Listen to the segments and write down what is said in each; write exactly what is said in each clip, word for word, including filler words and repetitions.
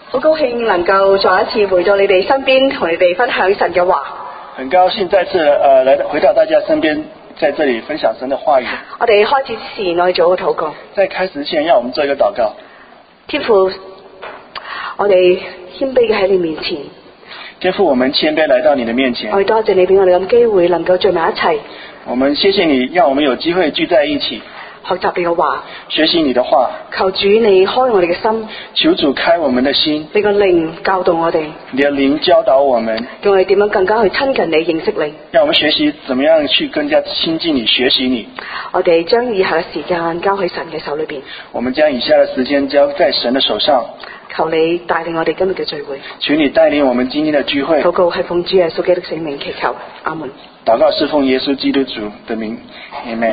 好高興能夠再一次回到你哋身邊，同你哋分享神嘅話。 很高興再次呃來回到大家身邊，在這裡分享神的話語。 我哋開始之前，我哋做個禱告。 在開始之前，讓我們做一個禱告。 天父，我哋謙卑嘅喺你面前。 天父，我們謙卑來到你的面前。 我哋多謝你俾我哋咁機會，能夠聚埋一齊。 我們謝謝你，讓我們有機會聚在一起。 學習你嘅話， 學習你的話， 求主你開我哋嘅心， 求主開我們的心， 你個靈教導我哋， 你的靈教導我們， 叫我哋點樣更加去親近你、認識你。 讓我們學習怎麼樣去更加親近你、學習你。 我哋將以下嘅時間交喺神嘅手裏邊。 我們將以下嘅時間交在神嘅手上。 求你帶領我哋今日嘅聚會。 求你帶領我們今天的聚會。 禱告係奉主耶穌基督聖名祈求，阿門。 禱告是奉耶穌基督主的名，阿門。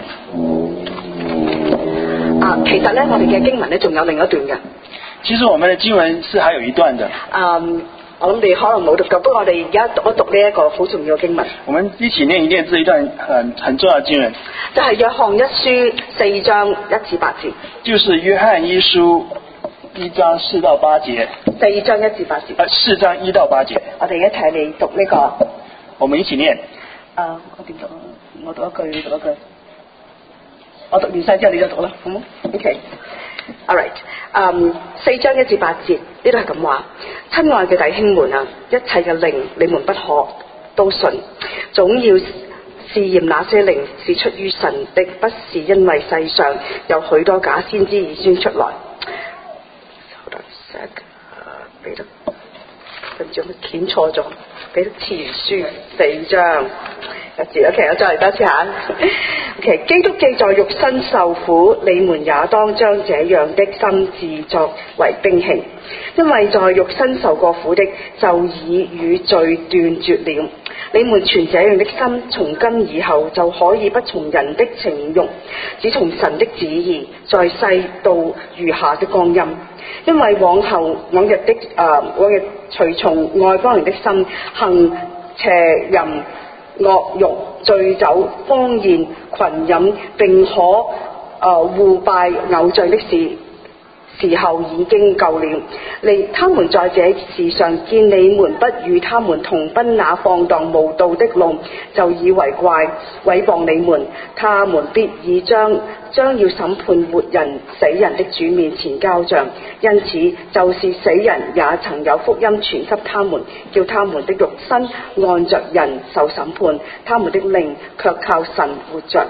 啊，其實咧，我哋嘅經文咧仲有另一段嘅。 其實我們的經文是還有一段的。 嗯，我諗你可能冇讀過，不過我哋而家讀一讀呢一個好重要嘅經文。 我們一起念一念這一段很很重要的經文。 就係約翰一書四章一至八節。就是約翰一書一章四到八節。 四章一至八節。 呃，四章一到八節。 我哋一齊嚟讀呢、這個。 我們一起念。 啊，我點讀？我讀一句，你讀一句。我讀完晒之後你就讀啦，好冇 ？OK，all right，嗯，四章一至八節呢度係咁話：親愛嘅弟兄們啊，一切嘅靈你們不可都信，總要試驗那些靈是出於神的，不是因為世上有許多假先知已宣出來。好得 sec， 彼得，對唔住，我鉛錯咗，彼得前書四章。一節 OK， 我再嚟多次下。OK， 基督既在肉身受苦，你們也當將這樣的心志作為兵器，因為在肉身受過苦的，就已與罪斷絕了。你們存這樣的心，從今以後就可以不從人的情慾，只從神的旨意，在世度餘下的光陰。因為往後往日的誒、呃、往日隨從外邦人的心，行邪淫、惡慾、醉酒、荒宴、群飲，並可誒、呃、互拜偶像的事，時候已經夠了。你他們在這事上見你們不與他們同奔那放蕩無道的路，就以為怪，毀謗你們。他們必以將將要審判活人死人的主面前交賬。因此就是死人也曾有福音傳給他們，叫他們的肉身按着人受審判，他們的靈卻靠神活着。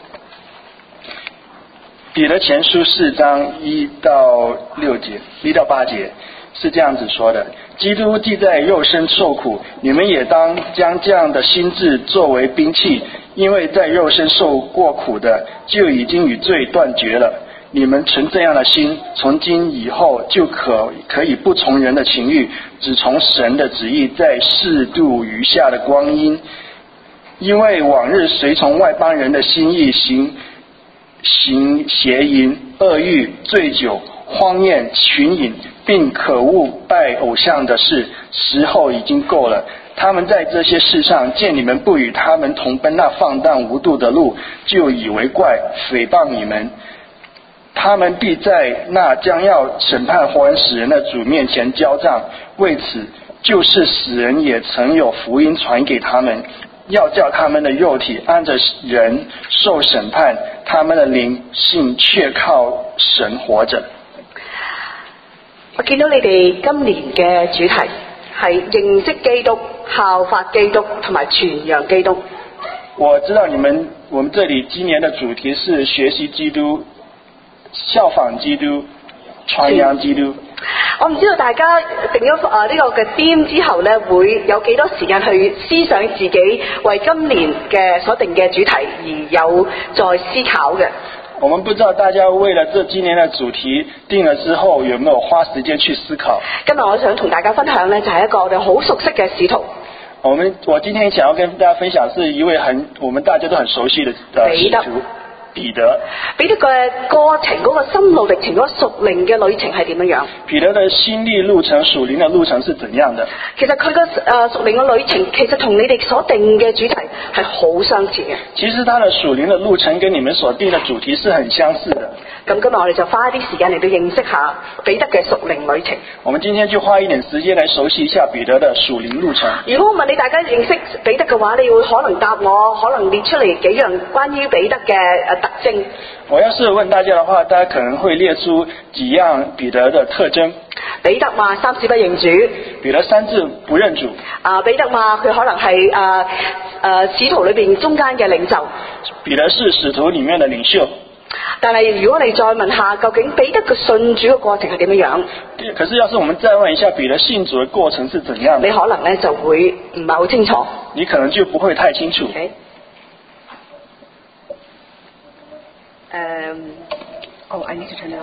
彼得前書四章一到六節，一到八節是這樣子說的：基督既在肉身受苦，你們也當將這樣的心志作為兵器，因為在肉身受過苦的，就已經與罪斷絕了。你們存這樣的心，從今以後就可可以不從人的情欲，只從神的旨意，在世度餘下的光陰。因為往日隨從外邦人的心意行行邪淫、惡慾、醉酒、荒宴、群飲，並可惡拜偶像的事，時候已經夠了。他們在這些事上見你們不與他們同奔那放蕩無度的路，就以為怪，誹謗你們。他們必在那將要審判活人死人的主面前交賬，為此就是死人也曾有福音傳給他們，要叫他們的肉體按着人受審判，他們的靈性卻靠神活着。 我見到你哋今年嘅主題係認識基督、效法基督同埋傳揚基督。 我知道你們，我們這裡今年的主題是學習基督、效仿基督、傳揚基督。 我唔知道大家定咗啊呢個嘅 theme 之後咧，會有幾多時間去思想自己為今年嘅所定嘅主題而有在思考嘅。 我們不知道大家為了這今年的主題定了之後，有沒有花時間去思考？ 今日我想同大家分享呢，就係一個我哋好熟悉嘅使徒。 我們我今天想要跟大家分享是一位很我們大家都很熟悉的使徒彼得。彼得嘅過程嗰個心路歷程，嗰個屬靈嘅旅程係點樣樣？彼得嘅心歷路程、屬靈嘅路程是怎樣的？其實佢嘅誒屬靈嘅旅程，其實同你哋所定嘅主題係好相似嘅。其實他的屬靈嘅路程跟你們所定嘅主題是很相似的。 咁今日我哋就花一啲時間嚟到認識下彼得嘅屬靈旅程。 我們今天就花一點時間來熟悉一下彼得的屬靈路程。 如果我問你大家認識彼得嘅話，你會可能答我，可能列出嚟幾樣關於彼得嘅誒特徵。 我要是問大家的話，大家可能會列出幾樣彼得的特徵。 彼得話三次不認主， 彼得三次不認主。 啊，彼得話佢可能係誒誒使徒裏邊中間嘅領袖。 彼得是使徒裡面的領袖。 但係如果你再問下，究竟彼得嘅信主嘅過程係點樣樣？ 可是要是我們再問一下彼得信主嘅過程是怎樣的， 你可能咧就會唔係好清楚。 你可能就不會太清楚。 Okay? 誒，哦，I need to turn it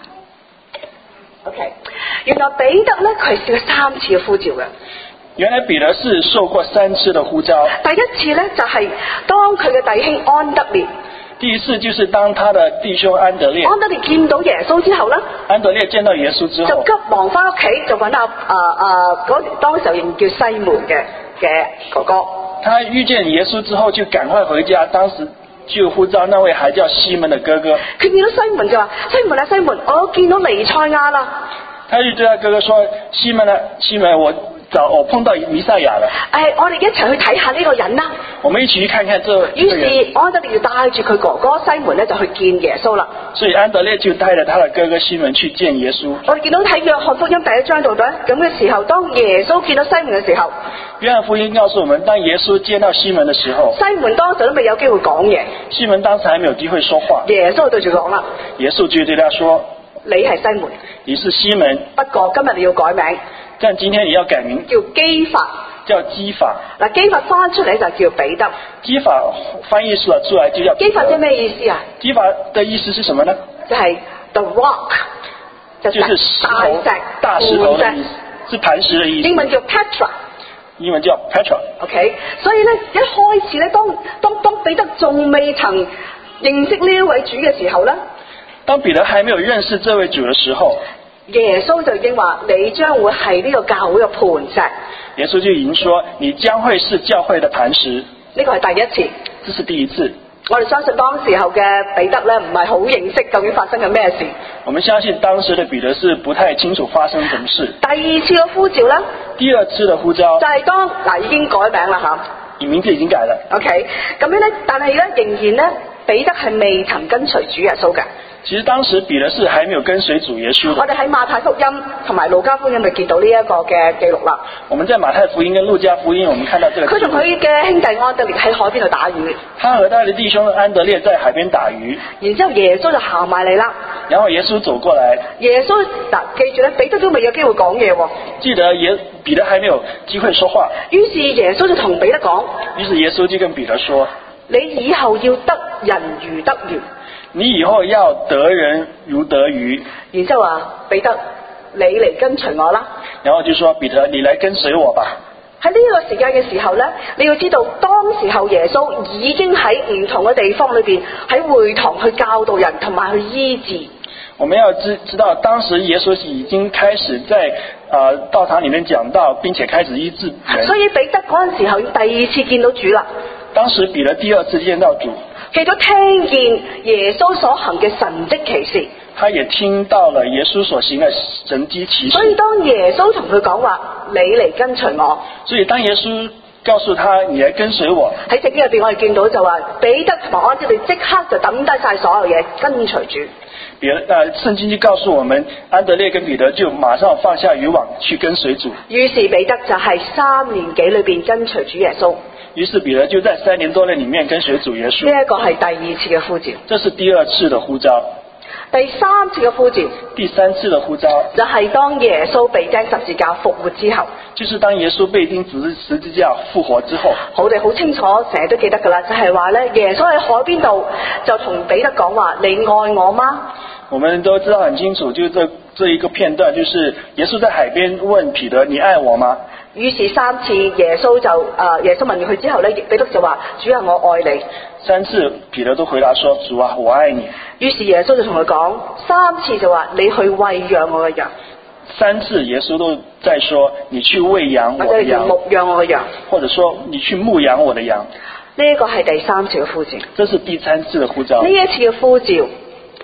on。OK， 原來彼得咧佢係試過三次嘅呼召嘅。 原來彼得是受過三次的呼召。 第一次咧就係、是、當佢嘅弟兄安德烈。 第一次就是當他的弟兄安德烈。 安德烈見到耶穌之後咧。 安德烈見到耶穌之後。 就急忙翻屋企就揾阿啊啊嗰當時候仍叫西門嘅嘅哥哥。 他遇見耶穌之後就趕快回家，當時就呼召那位還叫西門的哥哥。 佢見到西門就話：西門啊西門，我見到彌賽亞啦。 他就對他哥哥說：西門啊西門，我找我碰到彌賽亞了。 誒，我哋一齊去睇下呢個人啦。 我們一起去看看這。 於是安德烈就帶住佢哥哥西門咧，就去見耶穌啦。 所以安德烈就帶着他的哥哥西門去見耶穌。 我哋見到睇約翰福音第一章度咧，咁嘅時候，當耶穌見到西門嘅時候， 約翰福音告訴我們，當耶穌見到西門的時候， 西門當時都未有機會講嘢。 西門當時還沒有機會說話。 耶穌對住佢講啦。 耶穌就對他說： 你係西門。 你是西門。 不過今日你要改名。 但今天你要改名。 叫基法。 叫基法。 嗱，基法翻出嚟就叫彼得。 基法翻譯出來出來就叫彼得。 基法即係咩意思啊？ 基法的意思是什麼呢？ 就係 the rock， 就是石頭，大石頭的意思，是磐石的意思。 英文叫 Petra。 英文叫 Petra。 OK， 所以咧一開始咧，當當當彼得仲未曾認識呢一位主嘅時候咧， 當彼得還沒有認識這位主嘅時候， 耶穌就已經話：你將會係呢個教會嘅磐石。 耶穌就已經說：你將會是教會的磐石。 呢個係第一次。 這是第一次。 我哋相信當時候嘅彼得咧，唔係好認識究竟發生緊咩事。 我們相信當時的彼得是不太清楚發生什麼事。 第二次嘅呼召咧， 第二次的呼召就係、是、當嗱已經改名啦吓， 你名字已經改了。 OK， 咁樣咧，但係咧仍然咧，彼得係未曾跟隨主耶穌嘅。 其實當時彼得是還沒有跟隨主耶穌的。 我哋喺馬太福音同埋路加福音咪見到呢一個嘅記錄啦。 我們在馬太福音跟路加福音，我們看到這個。佢同佢嘅兄弟安德烈喺海邊度打魚。 他和他的弟兄安德烈在海邊打魚。 然之後耶穌就行埋嚟啦。 然後耶穌走過來。 耶穌嗱，記住咧，彼得都未有機會講嘢喎。 記得耶彼得還沒有機會說話。 於是耶穌就同彼得講。 於是耶穌就跟彼得說： 你以後要得人如得魚。 你以後要得人如得魚。 然之後話彼得，你嚟跟隨我啦。 然後就說彼得，你來跟隨我吧。 喺呢個時間嘅時候呢，你要知道當時候耶穌已經喺唔同嘅地方裏邊喺會堂去教導人同埋去醫治。 我們要知知道當時耶穌已經開始在呃道堂裏面講道，並且開始醫治人。所以彼得嗰陣時候第二次見到主啦。當時彼得第二次見到主。佢都聽見耶穌所行嘅神蹟奇事，他也聽到了耶穌所行嘅神蹟奇事。所以當耶穌同佢講話，你嚟跟隨我。所以當耶穌告訴他，你嚟跟隨我。喺聖經入邊，我哋見到就話彼得同埋安德烈即刻就抌低晒所有嘢，跟隨主。別誒，聖經就告訴我們，安德烈跟彼得就馬上放下漁網去跟隨主。於是彼得就係三年幾裏邊跟隨主耶穌。於是彼得就在三年多內裏面跟隨主耶穌。呢一個係第二次嘅呼召。這是第二次的呼召。第三次嘅呼召。第三次的呼召。就係當耶穌被釘十字架復活之後。就是當耶穌被釘十十字架復活之後。我哋好清楚，成日都記得噶啦，就係話咧，耶穌喺海邊度就同彼得講話：你愛我嗎？我們都知道很清楚，就這這一個片段，就是耶穌在海邊問彼得：你愛我嗎？於是三次耶穌就誒、呃、耶穌問完佢之後咧，彼得就話：主啊，我愛你。三次彼得都回答說：主啊，我愛你。於是耶穌就同佢講，三次就話：你去餵養我嘅羊。三次耶穌都在說：你去餵養我的羊。牧養我嘅羊。或者說你去牧養我的羊。呢一個係第三次嘅呼召。這是第三次嘅呼召。呢一次嘅呼召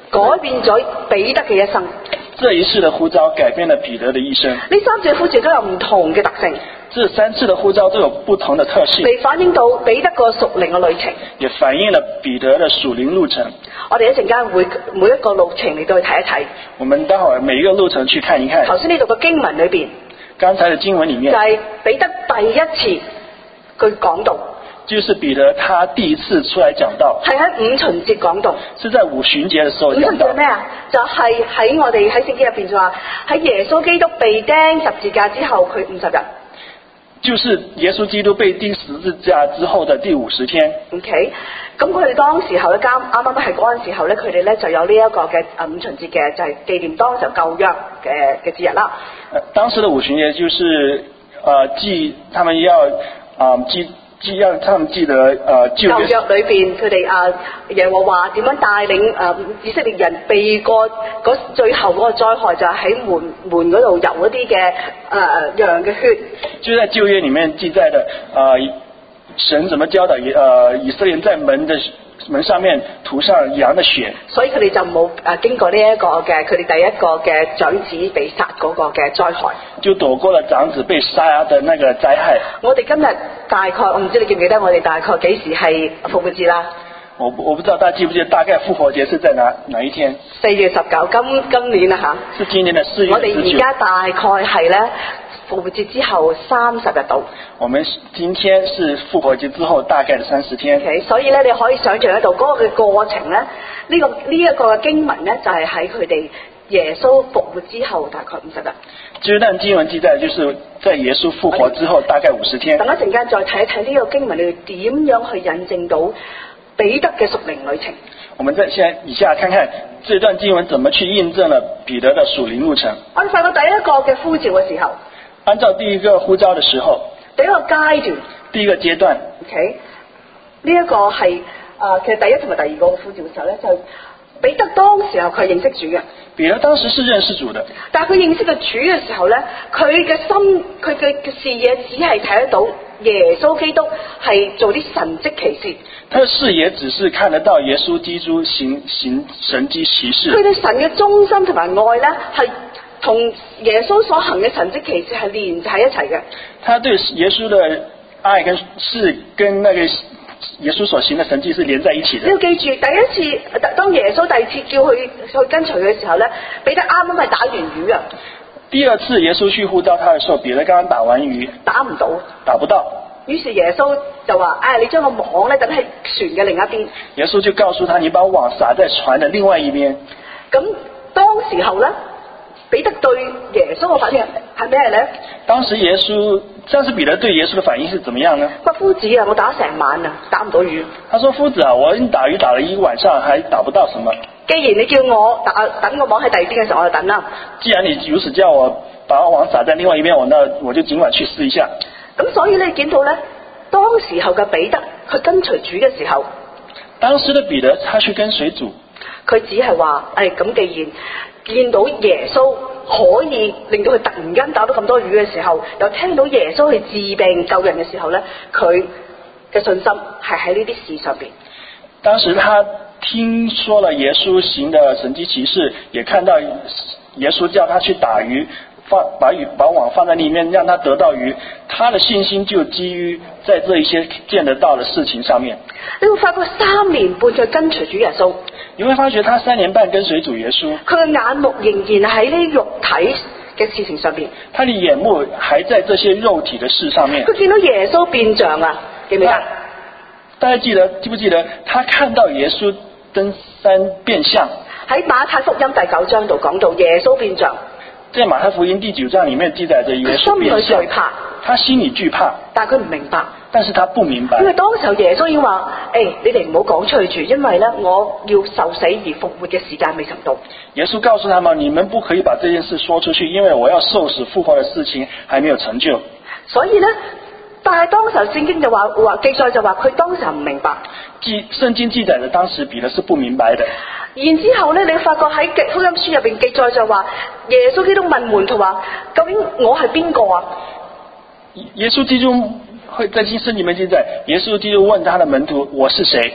改變咗彼得嘅一生。 這一世的呼召改變了彼得的一生。 呢三次呼召都有唔同嘅特性， 這三次的呼召都有不同的特性， 嚟反映到彼得個屬靈嘅旅程， 也反映了彼得的屬靈路程。 我哋一陣間會每一個路程嚟到去睇一睇。 我們待會每一個路程去看一看。 頭先呢度嘅經文裏邊， 剛才的經文裡面就係彼得第一次佢講道， 就是彼得他第一次出來講道， 係喺五旬節講道。 是在五旬節的時候五旬講道。 節咩啊？就係、是、喺我哋喺聖經入邊就話喺耶穌基督被釘十字架之後，佢五十日。 就是耶穌基督被釘十字架之後的第五十天。 OK，咁佢哋當時候咧，啱啱啱係嗰陣時候咧，佢哋咧就有呢一個嘅誒五旬節嘅，就係、是、紀念當時候舊約嘅嘅節日啦。 呃，當時的五旬節就是呃記他們要啊、呃、記。記讓他們記得，呃，舊約裏邊佢哋啊耶和華點樣帶領誒、呃、以色列人避過嗰最後嗰個災害，就係喺門門嗰度游一啲嘅誒羊嘅血。 就在舊約裡面記載的，呃，神怎麼教導以呃以色列人在門的門上面塗上羊的血。 所以佢哋就冇誒、呃、經過呢一個嘅佢哋第一個嘅長子被殺嗰個嘅災害，就躲過了長子被殺的那個災害。 我哋今日大概我唔知你記唔記得我哋大概幾時係復活節啦？ 我我不知道大家記不記得大概復活節是在哪哪一天？ 四月十九，今今年啊嚇。 是今年的四月十九。 我哋而家大概係咧復活節之後三十日到。 我們今天是復活節之後大概的三十天。 Okay，所以咧你可以想象得到嗰個嘅過程咧，呢、這個呢一、這個嘅經文咧就係喺佢哋耶穌復活之後大概五十日。 這段經文記載就是在耶穌復活之後大概五十天。 等一陣間再睇一睇呢個經文裏點樣去印證到彼得嘅屬靈旅程。 我們在現在以下看看這段經文怎麼去印證了彼得的屬靈路程。 我哋發覺第一個嘅呼召嘅時候， 按照第一個呼召的時候， 第一個階段， 第一個階段 ，OK， 呢一個係啊、呃，其實第一同埋第二個呼召嘅時候咧，就彼得當時候佢係認識主嘅。 彼得當時是認識主的， 但係佢認識個主嘅時候咧，佢嘅心佢嘅視野只係睇得到耶穌基督係做啲神蹟奇事。 他的視野只是看得到耶穌基督行行神蹟奇事。 佢對神嘅忠心同埋愛咧，係同耶穌所行嘅神蹟奇事係連在一齊嘅。 他對耶穌的愛跟是跟那個耶穌所行的神蹟是連在一起的。 你要記住，第一次當耶穌第二次叫佢去跟隨佢嘅時候咧，彼得啱啱係打完魚啊。 第二次耶穌去呼召他的時候，彼得剛剛打完魚， 打唔到， 打不到。 於是耶穌就話：哎，你將個網咧等喺船嘅另一邊。 耶穌就告訴他：你把網撒在船的另外一邊。 咁當時候咧，彼得對耶穌嘅反應係咩咧？ 當時耶穌，當時彼得對耶穌的反應是怎麼樣呢？ 佢話：夫子啊，我打成晚啊，打唔到魚。 他說：夫子啊，我已經打魚打了一個晚上，還打不到什麼。 既然你叫我打等個網喺第二邊嘅時候，我就等啦。 既然你如此叫我把網撒在另外一邊，我那我就盡管去試一下。 咁所以你見到咧，當時候嘅彼得去跟隨主嘅時候， 當時的彼得他去跟隨主， 佢只係話：誒、哎，咁既然見到耶穌可以令到佢突然間打到咁多魚嘅時候，又聽到耶穌去治病救人嘅時候咧，佢嘅信心係喺呢啲事上邊。 當時他聽說了耶穌行的神蹟奇事，也看到耶穌叫他去打魚，放把魚把網放在裏面，讓他得到魚，他的信心就基於在這一些見得到的事情上面。 你會發覺三年半佢跟隨主耶穌， 你會發覺他三年半跟隨主耶穌， 佢嘅眼目仍然喺呢肉體嘅事情上邊， 他的眼目還在這些肉體的事上面。 佢見到耶穌變像啊，記唔記得？ 大家記得記不記得？他看到耶穌登山變像，喺馬太福音第九章度講到耶穌變像。 在馬太福音第九章裡面記載着耶穌變像， 心裏懼怕， 他心裡懼怕， 但係佢唔明白， 但是他不明白， 因為當時候耶穌已經話：誒、哎，你哋唔好講出去住，因為咧我要受死而復活嘅時間未曾到。 耶穌告訴他們：你們不可以把這件事說出去，因為我要受死復活的事情還沒有成就。 所以咧，但係當時候聖經就話話記載就話佢當時候唔明白。 記聖經記載的當時彼得是不明白的。 然之後咧，你發覺喺福音書入邊記載就話，耶穌基督問門徒話：究竟我係邊個啊？耶穌基督會在經聖裡面記載，耶穌基督問他的門徒：我是誰？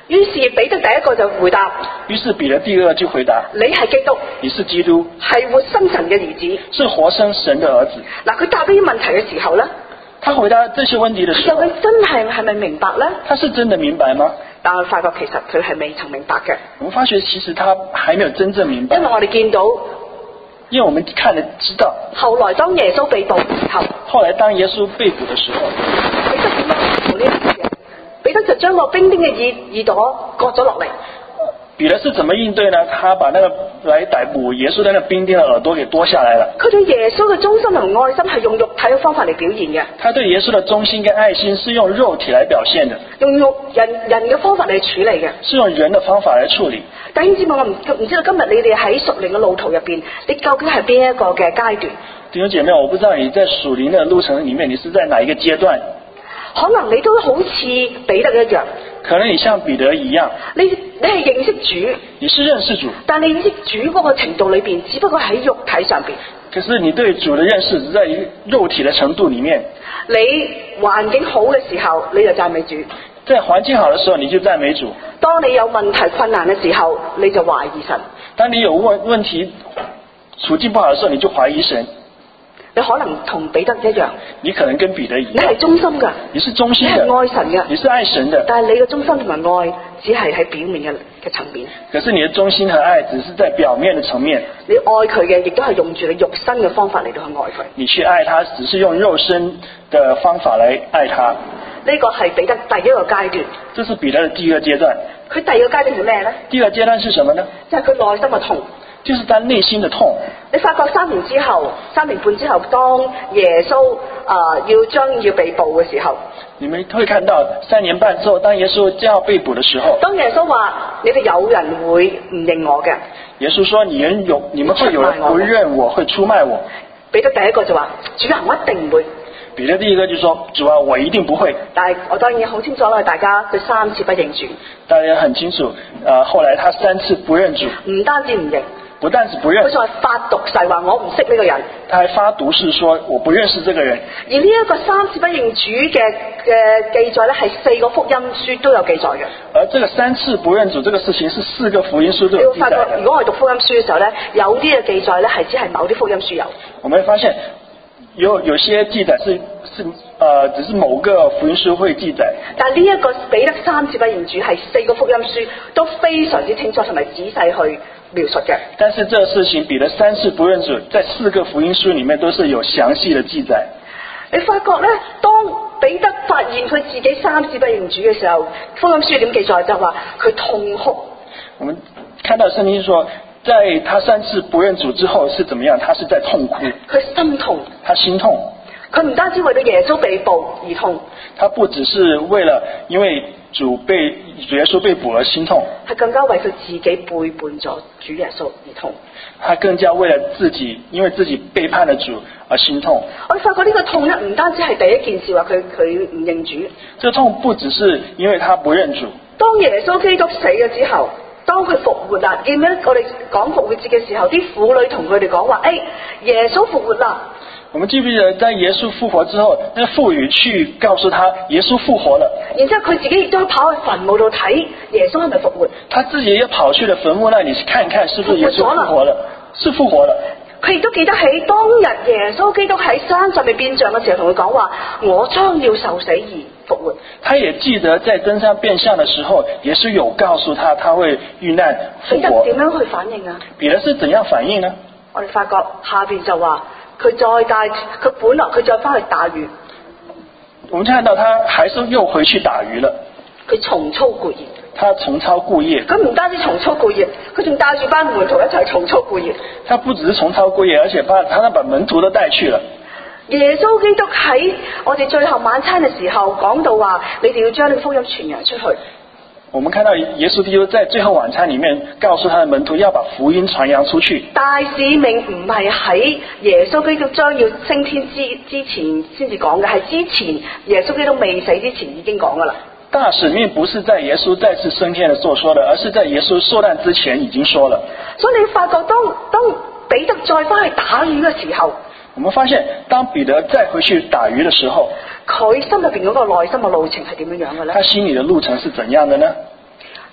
於是彼得第一個就回答： 於是彼得第二個就回答： 你係基督， 你是基督， 係活生神嘅兒子。 是活生神的兒子。 嗱，佢答呢啲問題嘅時候咧， 他回答這些問題的時候， 究竟真係係咪明白咧？ 他是真的明白嗎？ 但我發覺其實佢係未曾明白嘅。 我們發覺其實他還沒有真正明白， 因為我哋見到， 因為我們看了知道， 後來當耶穌被捕嘅時候， 後來當耶穌被捕的時候， 彼得點樣做呢啲嘢？彼得就將個兵丁嘅耳耳朵割咗落嚟。 彼得是怎麼應對呢？他把那個來逮捕耶穌的那個兵丁的耳朵給剁下來了。 佢對耶穌嘅忠心同愛心係用肉體嘅方法嚟表現嘅。 他對耶穌的忠心跟愛心是用肉體來表現的， 用肉人人嘅方法嚟處理嘅。 是用人的方法來處理。 弟兄姊妹，我唔唔知道今日你哋喺屬靈嘅路途入邊，你究竟係邊一個嘅階段？ 弟兄姐妹，我不知道你在屬靈的路程裡面，你是在哪一個階段？ 可能你都好似彼得一樣， 可能你像彼得一樣， 你你係認識主， 你是認識主， 但你認識主嗰個程度裏邊，只不過喺肉體上邊。 可是你對主的認識只在於肉體的程度裡面。 你環境好嘅時候，你就讚美主； 在環境好的時候，你就讚美主。 當你有問題困難嘅時候，你就懷疑神。 當你有問問題處境不好的時候，你就懷疑神。 你可能同彼得一樣， 你可能跟彼得一樣， 你係忠心噶， 你是忠心的， 你係愛神嘅， 你是愛神的， 但係你嘅忠心同埋愛只係喺表面嘅嘅層面。 可是你的忠心和愛只是在表面的層面。 你愛佢嘅，亦都係用住你肉身嘅方法嚟到去愛佢。 你去愛他，只是用肉身的方法來愛他。 呢個係彼得第一個階段。 這是彼得的第一個階段。 佢第二個階段係咩呢？ 第二個階段是什麼呢？ 就係佢內心嘅痛。 就是他內心的痛。 你發覺三年之後，三年半之後，當耶穌啊、呃、要將要被捕嘅時候， 你們會看到三年半之後，當耶穌將要被捕的時候， 當耶穌話：你哋有人會唔認我嘅。 耶穌說：你們有，你們會有人不認我，會出賣我。 彼得第一個就話：主啊，我一定唔會。 彼得第一個就說：主啊，我一定不會。 但係我當然好清楚啦，大家佢三次不認主。 大家很清楚，呃，後來他三次不認主， 唔單止唔認。 不但是不認， 佢仲係發毒誓話我唔識呢個人， 他還發毒誓說我不認識這個人。 而呢一個三次不認主嘅嘅記載咧，係四個福音書都有記載嘅。 而這個三次不認主這個事情，是四個福音書都有記載嘅。 你會發覺，如果我哋讀福音書嘅時候咧，有啲嘅記載咧係只係某啲福音書有。 我們會發現有有些記載是是呃只是某個福音書會記載， 但係呢一個彼得三次不認主係四個福音書都非常之清楚同埋仔細去描述嘅。 但是這個事情彼得三次不認主，在四個福音書裡面都是有詳細的記載。 你發覺咧，當彼得發現佢自己三次不認主嘅時候，福音書點記載就話佢痛哭。 我們看到聖經說，在他三次不認主之後是怎麼樣？他是在痛哭， 佢心痛， 他心痛。 佢唔單止為咗耶穌被捕而痛， 他不只是為了因為主被耶穌被捕而心痛， 係更加為佢自己背叛咗主耶穌而痛。 他更加為了自己，因為自己背叛了主而心痛。 我發覺呢個痛咧，唔單止係第一件事話佢佢唔認主， 這痛不只是因為他不認主。當耶穌基督死咗之後，當佢復活啦，見唔見我哋講復活節嘅時候，啲婦女同佢哋講話：，誒、哎，耶穌復活啦！ 我們記不記得在耶穌復活之後，那婦女去告訴他耶穌復活了， 然之後佢自己亦都跑去墳墓度睇耶穌係咪復活？ 他自己也跑去了墳墓那裏看看，是不是耶穌復活了？是復活了。 佢亦都記得起當日耶穌基督喺山上面變像嘅時候，同佢講話：，我將要受死而復活。他也記得在登山變像的時候，耶穌有告訴他他會遇難復活。 彼得點樣去反應啊？ 彼得是怎樣反應呢？ 我哋發覺下邊就話。佢再帶佢本來佢再翻去打魚， 我們看到他還是又回去打魚了。 佢重操故業， 他重操故業。 佢唔單止重操故業，佢仲帶住班門徒一齊重操故業。 他不只是重操故業，而且把他把門徒都帶去了。 耶穌基督喺我哋最後晚餐嘅時候講到話：，你哋要將呢個福音傳揚出去。 我們看到耶穌基督在最後晚餐裡面告訴他的門徒要把福音傳揚出去。 大使命唔係喺耶穌基督將要升天之之前先至講嘅，係之前耶穌基督未死之前已經講噶啦。 大使命不是在耶穌再次升天的時候說的，而是在耶穌受難之前已經說了。所以你發覺當當彼得再翻去打魚嘅時候，我們發現當彼得再回去打魚的時候，佢心入邊嗰個內心嘅路程係點樣樣嘅咧？他心裏的路程是怎樣的呢？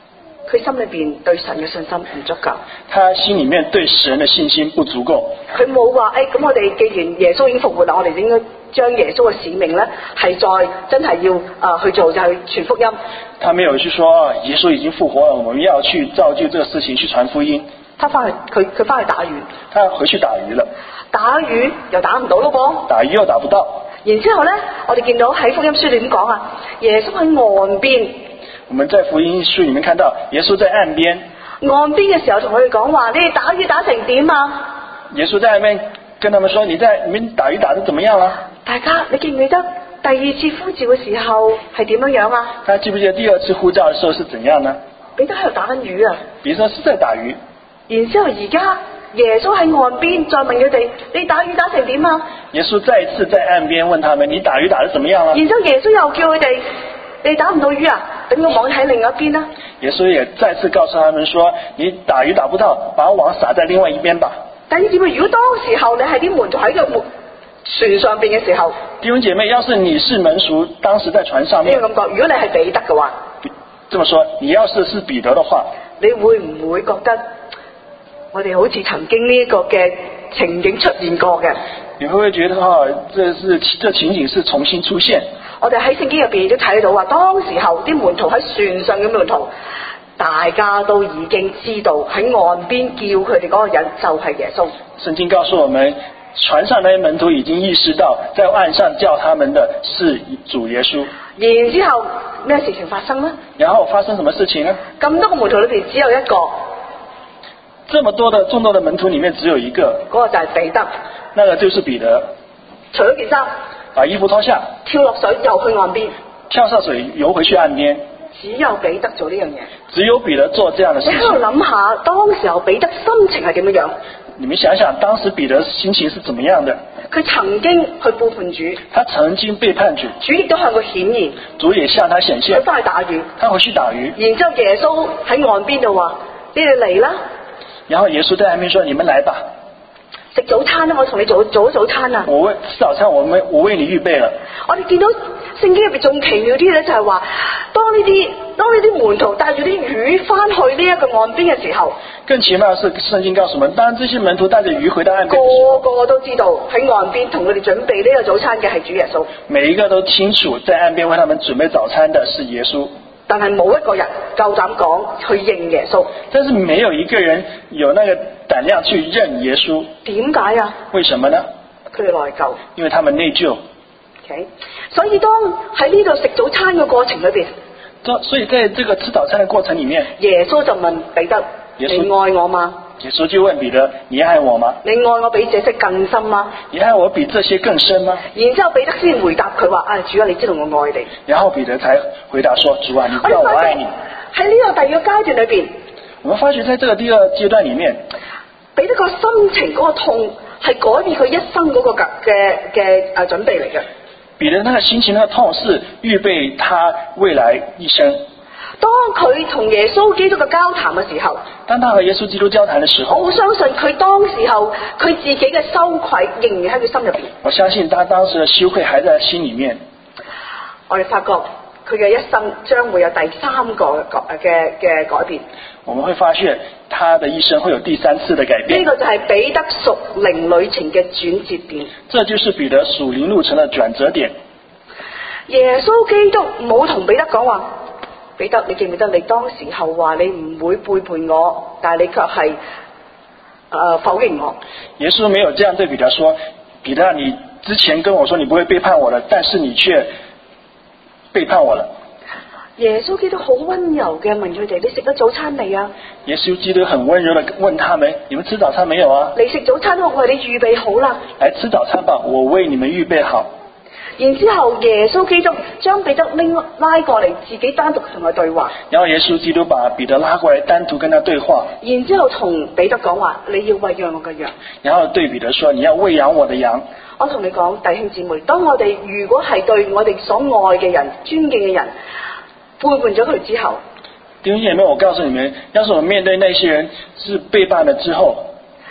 佢心裏邊對神嘅信心唔足夠。 他心裡面對神的信心不足夠。 佢冇話誒，咁我哋既然耶穌已經復活啦，我哋應該將耶穌嘅使命咧係再真係要啊、呃、去做，就係傳福音。 他沒有去說耶穌已經復活了，我們要去造就這個事情去傳福音。 他翻去佢佢翻去打魚， 他回去打魚了， 打魚又打唔到咯噃， 打魚又打不到。 然之後咧，我哋見到喺福音書裏點講啊？耶穌喺岸邊。 我們在福音書裡面看到耶穌在岸邊。 岸邊嘅時候同佢哋講話：你哋打魚打成點啊？ 耶穌在岸邊跟他們說：你在你們打魚打得怎麼樣啊？ 大家你記唔記得第二次呼召嘅時候係點樣樣啊？ 他記不記得第二次呼召嘅時候是怎樣呢？ 彼得喺度打緊魚啊！ 彼得是在打魚。 然之後而家耶穌喺岸邊再問佢哋：你打魚打成點啊？ 耶穌再一次在岸邊問他們：你打魚打得怎麼樣啊？ 然之後耶穌又叫佢哋：你打唔到魚啊？等個網喺另一邊啦。 耶穌也再次告訴他們說：你打魚打不到，把網撒在另外一邊吧。 但係點啊？如果當時候你係啲門徒喺個船上邊嘅時候， 弟兄姐妹，要是你是門徒，當時在船上面， 呢個感覺，如果你係彼得嘅話， 這麼說，你要是是彼得的話， 你會唔會覺得我哋好似曾經呢個嘅情景出現過嘅？ 你會唔會覺得啊，這是這情景是重新出現？ 我哋喺聖經入邊都睇到話，當時候啲門徒喺船上嘅門徒，大家都已經知道喺岸邊叫佢哋嗰個人就係耶穌。 聖經告訴我們，船上那些門徒已經意識到，在岸上叫他們的是主耶穌。 然之後咩事情發生呢？ 然後發生什麼事情呢？ 咁多個門徒裏邊只有一個， 這麼多的眾多的門徒裡面只有一個， 嗰個就係彼得。 那個就是彼得。 除咗件衫， 把衣服脫下， 跳落水又去岸邊， 跳下水游回去岸邊。 只有彼得做呢樣嘢。 只有彼得做這樣的事情。 你喺度諗下，當時候彼得心情係點樣樣？ 你們想想，當時彼得心情是怎麼樣的？ 佢曾經去背叛主， 他曾經背叛主， 主亦都向佢顯現， 主也向他顯現。 佢翻去打魚， 他回去打魚。 然之後耶穌喺岸邊度話：你哋嚟啦！ 然後耶穌在岸邊說：你們來吧。 食早餐啦！我同你做做咗早餐啊！ 我為吃早餐，我們我為你預備了。 我哋見到聖經入邊仲奇妙啲咧，就係話，當呢啲當呢啲門徒帶住啲魚翻去呢一個岸邊嘅時候， 更奇妙是聖經告訴我們，當這些門徒帶着魚回到岸邊， 個個都知道喺岸邊同佢哋準備呢個早餐嘅係主耶穌。 每一個都清楚，在岸邊為他們準備早餐的是耶穌。 但係冇一個人夠膽講去認耶穌。 但是沒有一個人有那個膽量去認耶穌。 點解啊？ 為什麼呢？ 佢哋內疚。 因為他們內疚。 Okay? 所以當喺呢度食早餐嘅過程裏邊， 所以在這個吃早餐的過程裡面， 耶穌就問彼得：你愛我嗎？ 耶穌就問彼得：你愛我嗎？ 你愛我比這些更深嗎？ 你愛我比這些更深嗎？ 然之後彼得先回答佢話：啊，主啊，你知道我愛你。 然後彼得才回答說：主啊，你知道我愛你。 喺呢個第二個階段裏邊， 我們發覺在這個第二階段裡面， 彼得個心情嗰個痛係改變佢一生嗰個嘅嘅誒準備嚟嘅。 彼得那個心情、那個痛是預備他未來一生。 當佢同耶穌基督嘅交談嘅時候， 當他和耶穌基督交談嘅時候， 我相信佢當時候佢自己嘅羞愧仍然喺佢心入邊。 我相信他當時嘅羞愧還在心裡面。 我哋發覺佢嘅一生將會有第三個嘅嘅改變。 我們會發現他的一生會有第三次的改變。 呢個就係彼得屬靈旅程嘅轉折點。 這就是彼得屬靈路程的轉折點。 耶穌基督冇同彼得講話。彼得，你記唔記得你當時候話你唔會背叛我，但係你卻係誒否認我。 耶穌沒有這樣對彼得說：彼得，你之前跟我說你不會背叛我的，但是你卻背叛我了。 耶穌基督好溫柔嘅問佢哋：你食咗早餐未啊？ 耶穌基督很溫柔的問他們：你們吃早餐沒有啊？ 你食早餐，我為你預備好啦。 來吃早餐吧，我為你們預備好。 然之後耶穌基督將彼得拎拉過嚟，自己單獨同佢對話。 然後耶穌基督把彼得拉過來，單獨跟他對話。 然之後同彼得講話：你要餵養我嘅羊。 然後對彼得說：你要餵養我的羊。 我同你講，弟兄姊妹，當我哋如果係對我哋所愛嘅人、尊敬嘅人背叛咗佢之後， 弟兄姐妹，我告訴你們，要是我們面對那些人是背叛了之後，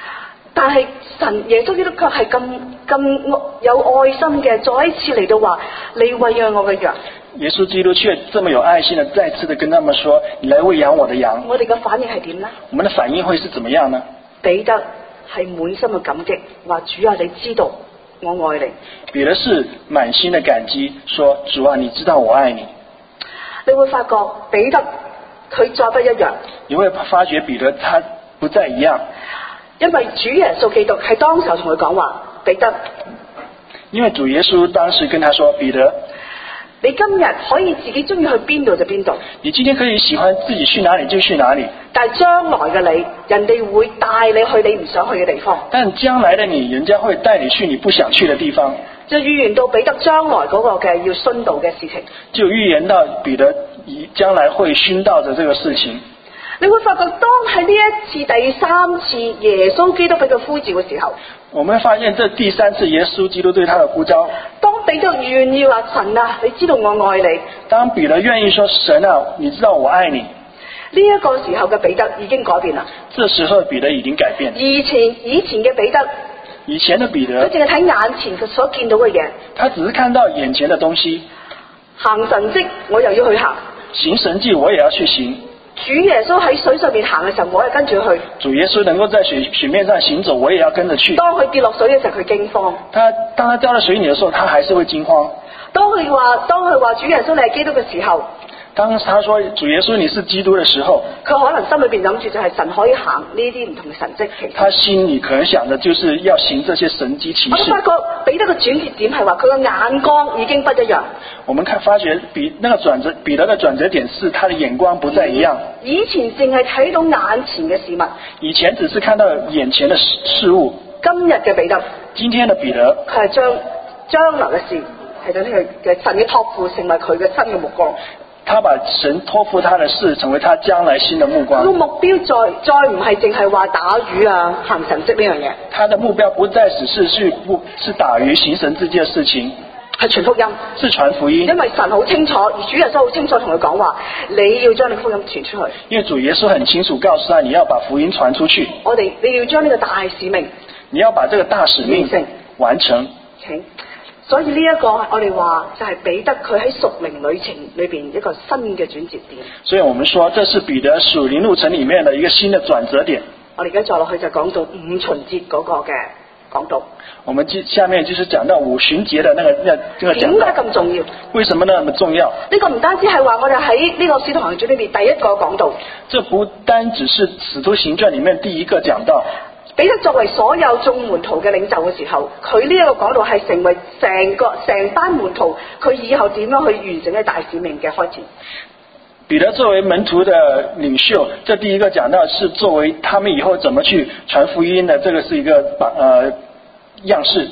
但係神耶穌基督卻係咁咁有愛心嘅，再一次嚟到話你餵養我嘅羊。 耶穌基督卻這麼有愛心的再次的跟他們說，你來餵養我的羊。 我哋嘅反應係點呢？ 我們的反應會是怎麼樣呢？ 彼得係滿心嘅感激，話主啊，你知道我愛你。 彼得是滿心的感激，說主啊，你知道我愛你。 你會發覺彼得佢再不一樣。 你會發覺彼得他不再一樣， 因為主耶穌基督係當時候同佢講話，彼得， 因為主耶穌當時跟他說，彼得， 你今日可以自己中意去邊度就邊度， 你今天可以喜歡自己去哪裡就去哪裡， 但係將來嘅你，人哋會帶你去你唔想去嘅地方。 但將來的你，人家會帶你去你不想去的地方。 就預言到彼得將來嗰個嘅要殉道嘅事情， 就預言到彼得將來會殉道的這個事情。 你會發覺當喺呢一次第三次耶穌基督俾佢呼召嘅時候， 我們發現這第三次耶穌基督對他的呼召， 當彼得願意話神啊，你知道我愛你， 當彼得願意說神啊，你知道我愛你， 呢一個時候嘅彼得已經改變啦。 這時候彼得已經改變了。 以前以前嘅彼得， 以前的彼得， 佢淨係睇眼前佢所見到嘅嘢， 他只是看到眼前的東西， 行神蹟我又要去行， 行神蹟我也要去行。 主耶穌喺水上面行嘅時候，我係跟住去。 主耶穌能夠在水水面上行走，我也要跟着去。 當佢跌落水嘅時候，佢驚慌。 他當他掉到水裏的時候，他還是會驚慌。 當佢話當佢話主耶穌你係基督嘅時候， 當他說主耶穌你是基督的時候， 佢可能心裏邊諗住就係神可以行呢啲唔同嘅神蹟奇事。 他心裏可能想的就是要行這些神蹟奇事。 我發覺彼得嘅轉折點係話佢嘅眼光已經不一樣。 我們看發覺比那個轉折彼得的轉折點是他的眼光不再一樣。 以前淨係睇到眼前嘅事物， 以前只是看到眼前的事物。 今日嘅彼得， 今天的彼得， 佢係將將來嘅事係等佢嘅神嘅託付成為佢嘅新嘅目光。 他把神託付他的事成為他將來新的目光。 佢個目標再再唔係淨係話打魚啊行神蹟呢樣嘢。 他的目標不再只是去不是打魚行神這件事情， 係傳福音， 是傳福音。 因為神好清楚，而主耶穌好清楚同佢講話，你要將你福音傳出去。 因為主耶穌很清楚告訴他，你要把福音傳出去。 我哋你要將呢個大使命， 你要把這個大使命完成。 Okay. 所以呢一個我哋話就係彼得佢喺屬靈旅程裏邊一個新嘅轉折點。 所以我們說這是彼得屬靈路程裏面的一個新的轉折點。 我哋而家再落去就講到五旬節嗰個嘅講道。 我們接下面就是講到五旬節的那個那這個講道。 點解咁重要？ 為什麼那麼重要？ 呢個唔單止係話我哋喺呢個使徒行傳裏邊第一個講道。 這不單只是使徒行傳裏面第一個講道。 彼得作為所有眾門徒嘅領袖嘅時候，佢呢一個講道係成為成個成班門徒佢以後點樣去完成呢大使命嘅開始。 彼得作為門徒的領袖，這第一個講道是作為他們以後怎麼去傳福音的，這個是一個呃樣式。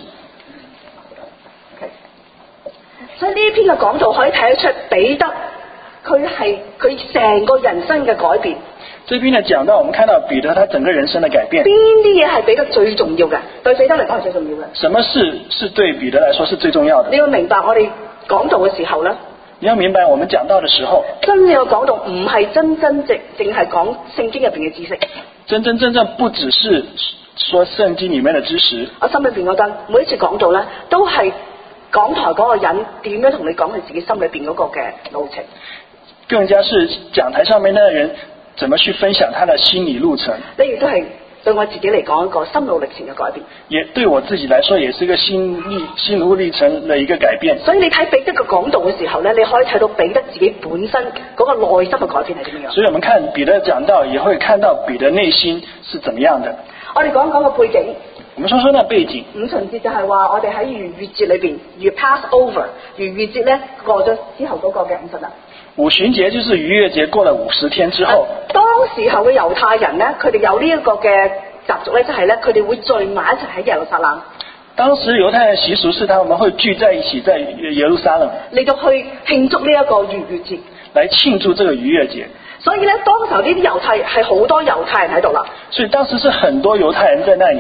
Okay. 所以呢篇嘅講道可以睇得出彼得佢係佢成個人生嘅改變。 這篇的講道，我們看到彼得他整個人生的改變。 邊啲嘢係彼得最重要嘅？對彼得嚟講係最重要嘅。 什麼事是對彼得來說是最重要的？ 你要明白，我哋講道嘅時候呢， 你要明白我們講道的時候， 真正嘅講道唔係真真正正係講聖經入邊嘅知識。 真真正正不只是說聖經裏面的知識。 我心裏邊覺得每一次講道呢，都係講台嗰個人點樣同你講佢自己心裏邊嗰個嘅路程。 更加是講台上面那個人怎麼去分享他的心理路程。 呢亦都係對我自己嚟講一個心路歷程嘅改變。 也對我自己來說，也是一個心歷心路歷程的一個改變。 所以你睇彼得嘅講道嘅時候呢，你可以睇到彼得自己本身嗰個內心嘅改變係點樣。 所以我們看彼得講道，也會看到彼得內心是怎麼樣的。 我哋講講個背景。 我們說說那背景。 五旬節就係話我哋喺逾越節裏邊，逾 pass over 逾越節呢過咗之後嗰個嘅五十日。 五旬節就是逾越節過了五十天之後。 當時候嘅猶太人呢，佢哋有呢一個嘅習俗呢，就係呢，佢哋會聚埋一齊喺耶路撒冷。 當時猶太人習俗是他們會聚在一起在耶路撒冷， 嚟到去慶祝呢一個逾越節， 來慶祝這個逾越節。 所以呢，當時候呢啲猶太係好多猶太人喺度啦。 所以當時是很多猶太人在那裡。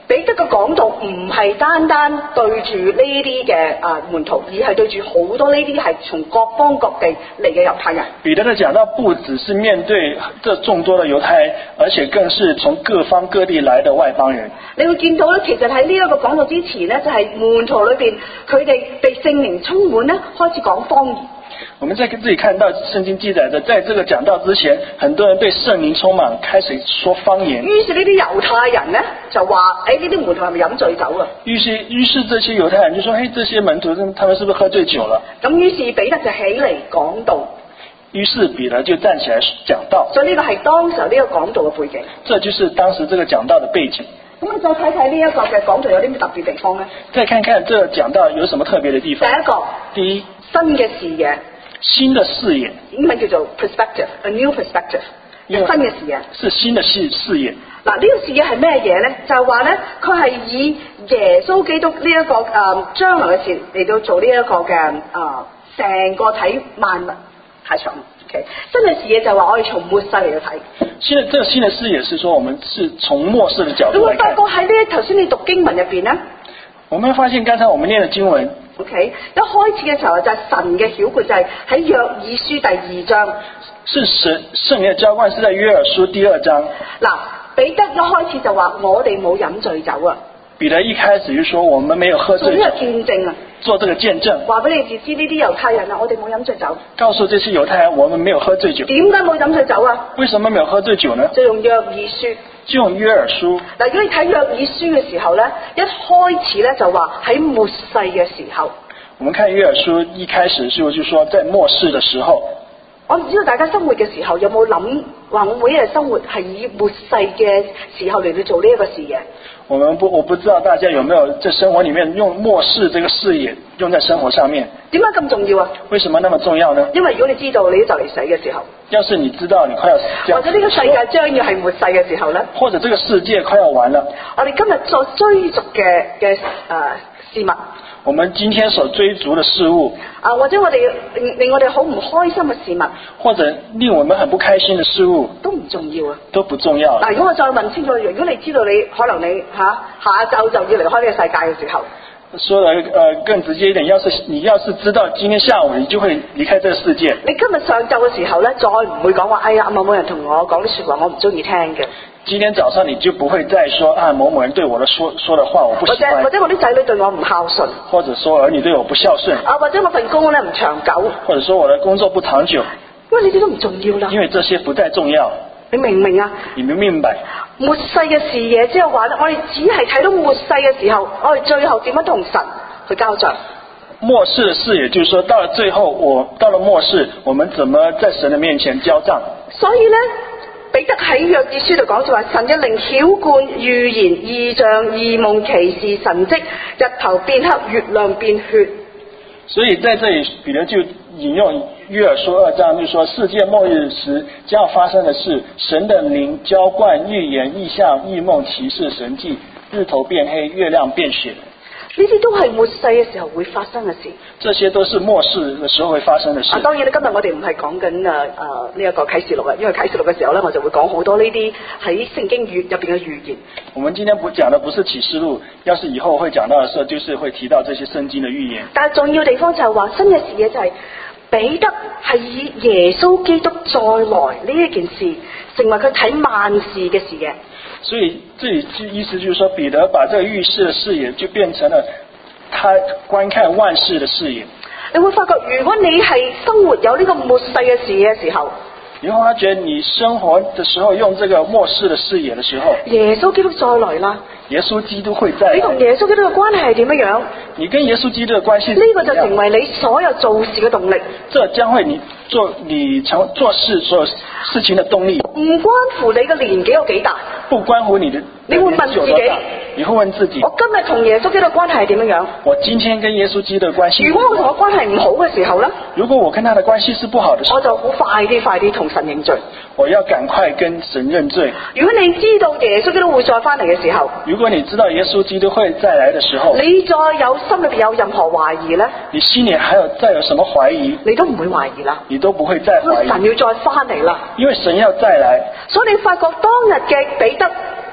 彼得嘅講道唔係單單對住呢啲嘅啊門徒，而係對住好多呢啲係從各方各地嚟嘅猶太人。 彼得的講道不只是面對這眾多的猶太人，而且更是從各方各地來的外邦人。 你會見到咧，其實喺呢一個講道之前呢，就係、是、門徒裏邊佢哋被聖靈充滿咧，開始講方言。 我們在這裡看到聖經記載的，在這個講道之前，很多人被聖靈充滿，開始說方言。 於是呢啲猶太人呢，就話：誒呢啲門徒係咪飲醉酒啊？ 於是於是這些猶太人就說：誒，這些門徒他們是不是喝醉酒了？ 咁於是彼得就起嚟講道。 於是彼得就站起來講道。 所以呢個係當時呢個講道嘅背景。 這就是當時這個講道的背景。 咁你再睇睇呢一個嘅講道有啲咩特別地方呢？ 再看看這個講道有什麼特別的地方？ 第一個， 第一， 新嘅視野。 新的視野， 英文叫做 perspective，a new perspective，新嘅視野， 是新的視視野。 嗱，呢個視野係咩嘢咧？就係話咧，佢係以耶穌基督呢、這、一個誒、呃、將來嘅事嚟到做呢一個嘅誒成個睇萬物太長。OK， 新嘅視野就係話我哋從末世嚟到睇。 新的這個新的視野是說，我們是從末世的角度來看。 你會發覺喺呢頭先你讀經文入邊咧， 我們會發現剛才我們念的經文。 OK， 一開始嘅時候就係神嘅曉冠，就係喺約珥書第二章。 是神聖靈嘅澆灌，是在約珥書第二章。 嗱，彼得一開始就話我哋冇飲醉酒啊。 彼得一開始就說我們沒有喝醉酒。 做呢個見證啊， 做這個見證。 話俾你哋知呢啲猶太人啊，我哋冇飲醉酒。 告訴這些猶太人，我們沒有喝醉酒。 點解冇飲醉酒啊？ 為什麼沒有喝醉酒呢？ 就用約珥書。 就用約珥書。 嗱，如果你睇約珥書嘅時候咧，一開始咧就話喺末世嘅時候。 我們看約珥書一開始就就說在末世的時候。 我唔知道大家生活嘅時候有冇諗話，我每一日生活係以末世嘅時候嚟到做呢一個視野。 我們不，我不知道大家有沒有在生活裡面用末世這個視野用在生活上面。 點解咁重要啊？ 為什麼那麼重要呢？ 因為如果你知道你就嚟死嘅時候， 要是你知道你快要死， 或者呢個世界將要係末世嘅時候咧， 或者這個世界快要完了， 我哋今日所追逐嘅嘅誒事物。 我們今天所追逐的事物， 啊，或者我哋令令我哋好唔開心嘅事物， 或者令我們很不開心的事物， 都唔重要啊， 都不重要。 嗱，如果我再問清楚，如果你知道你可能你吓、啊、下晝就要離開呢個世界嘅時候， 說得呃更直接一點，要是你要是知道今天下午你就會離開這個世界， 你今日上晝嘅時候咧，再唔會講話，哎呀，某某人同我講啲說話，我唔中意聽嘅。 今天早上你就不會再說啊某某人對我的說說的話我不喜歡， 或者或者我啲仔女對我唔孝順， 或者說兒女對我不孝順， 啊或者我份工咧唔長久， 或者說我的工作不長久， 因為呢啲都唔重要啦。 因為這些不再重要， 你明唔明啊？ 你明唔明白？ 末世嘅視野即係話咧，我哋只係睇到末世嘅時候，我哋最後點樣同神去交賬。 末世的視野就是說，到了最後，我到了末世，我們怎麼在神的面前交賬？ 所以咧。彼得喺約珥書度講就話，神嘅靈曉灌預言異象異夢奇事神蹟，日頭變黑，月亮變血。 所以在這裏彼得就引用約珥書二章，就說世界末日時將要發生的事，神的靈澆灌預言異象異夢奇事神蹟，日頭變黑，月亮變血。 呢啲都係末世嘅時候會發生嘅事， 這些都是末世嘅時候會發生嘅事。 啊，當然咧，今日我哋唔係講緊誒誒呢一個啟示錄啊，因為啟示錄嘅時候咧，我就會講好多呢啲喺聖經語入邊嘅預言。 我們今天不講的不是啟示錄，要是以後會講到嘅時候，就是會提到這些聖經嘅預言。 但係重要地方就係話，新嘅視野就係、是、彼得係以耶穌基督再來呢一件事，成為佢睇萬事嘅視野。 所以這裏意思就是說，彼得把這個預示的視野就變成了他觀看萬事的視野。 你會發覺，如果你係生活有呢個末世嘅視野嘅時候， 你會發覺你生活的時候用這個末世的視野的時候， 耶穌基督再來啦。 耶穌基督會再來。 你同耶穌基督嘅關係係點樣樣？ 你跟耶穌基督嘅關係， 呢個就成為你所有做事嘅動力。 這將會你做你成做事所有事情的動力。 唔關乎你嘅年紀有幾大， 不關乎你的。 你會問自己， 你會問自己：我今日同耶穌基督嘅關係係點樣樣？ 我今天跟耶穌基督嘅關係， 如果我同我關係唔好嘅時候呢？ 如果我跟他的關係是不好的時候， 我就好快啲快啲同神認罪。 我要趕快跟神認罪。 如果你知道耶穌基督會再翻嚟嘅時候， 如果你知道耶穌基督會再來的時候， 你再有心裏邊有任何懷疑呢？ 你心裏還有再有什麼懷疑， 你都唔會懷疑啦， 你都不會再懷疑。 神要再翻嚟啦， 因為神要再來。 所以你發覺當日嘅彼得，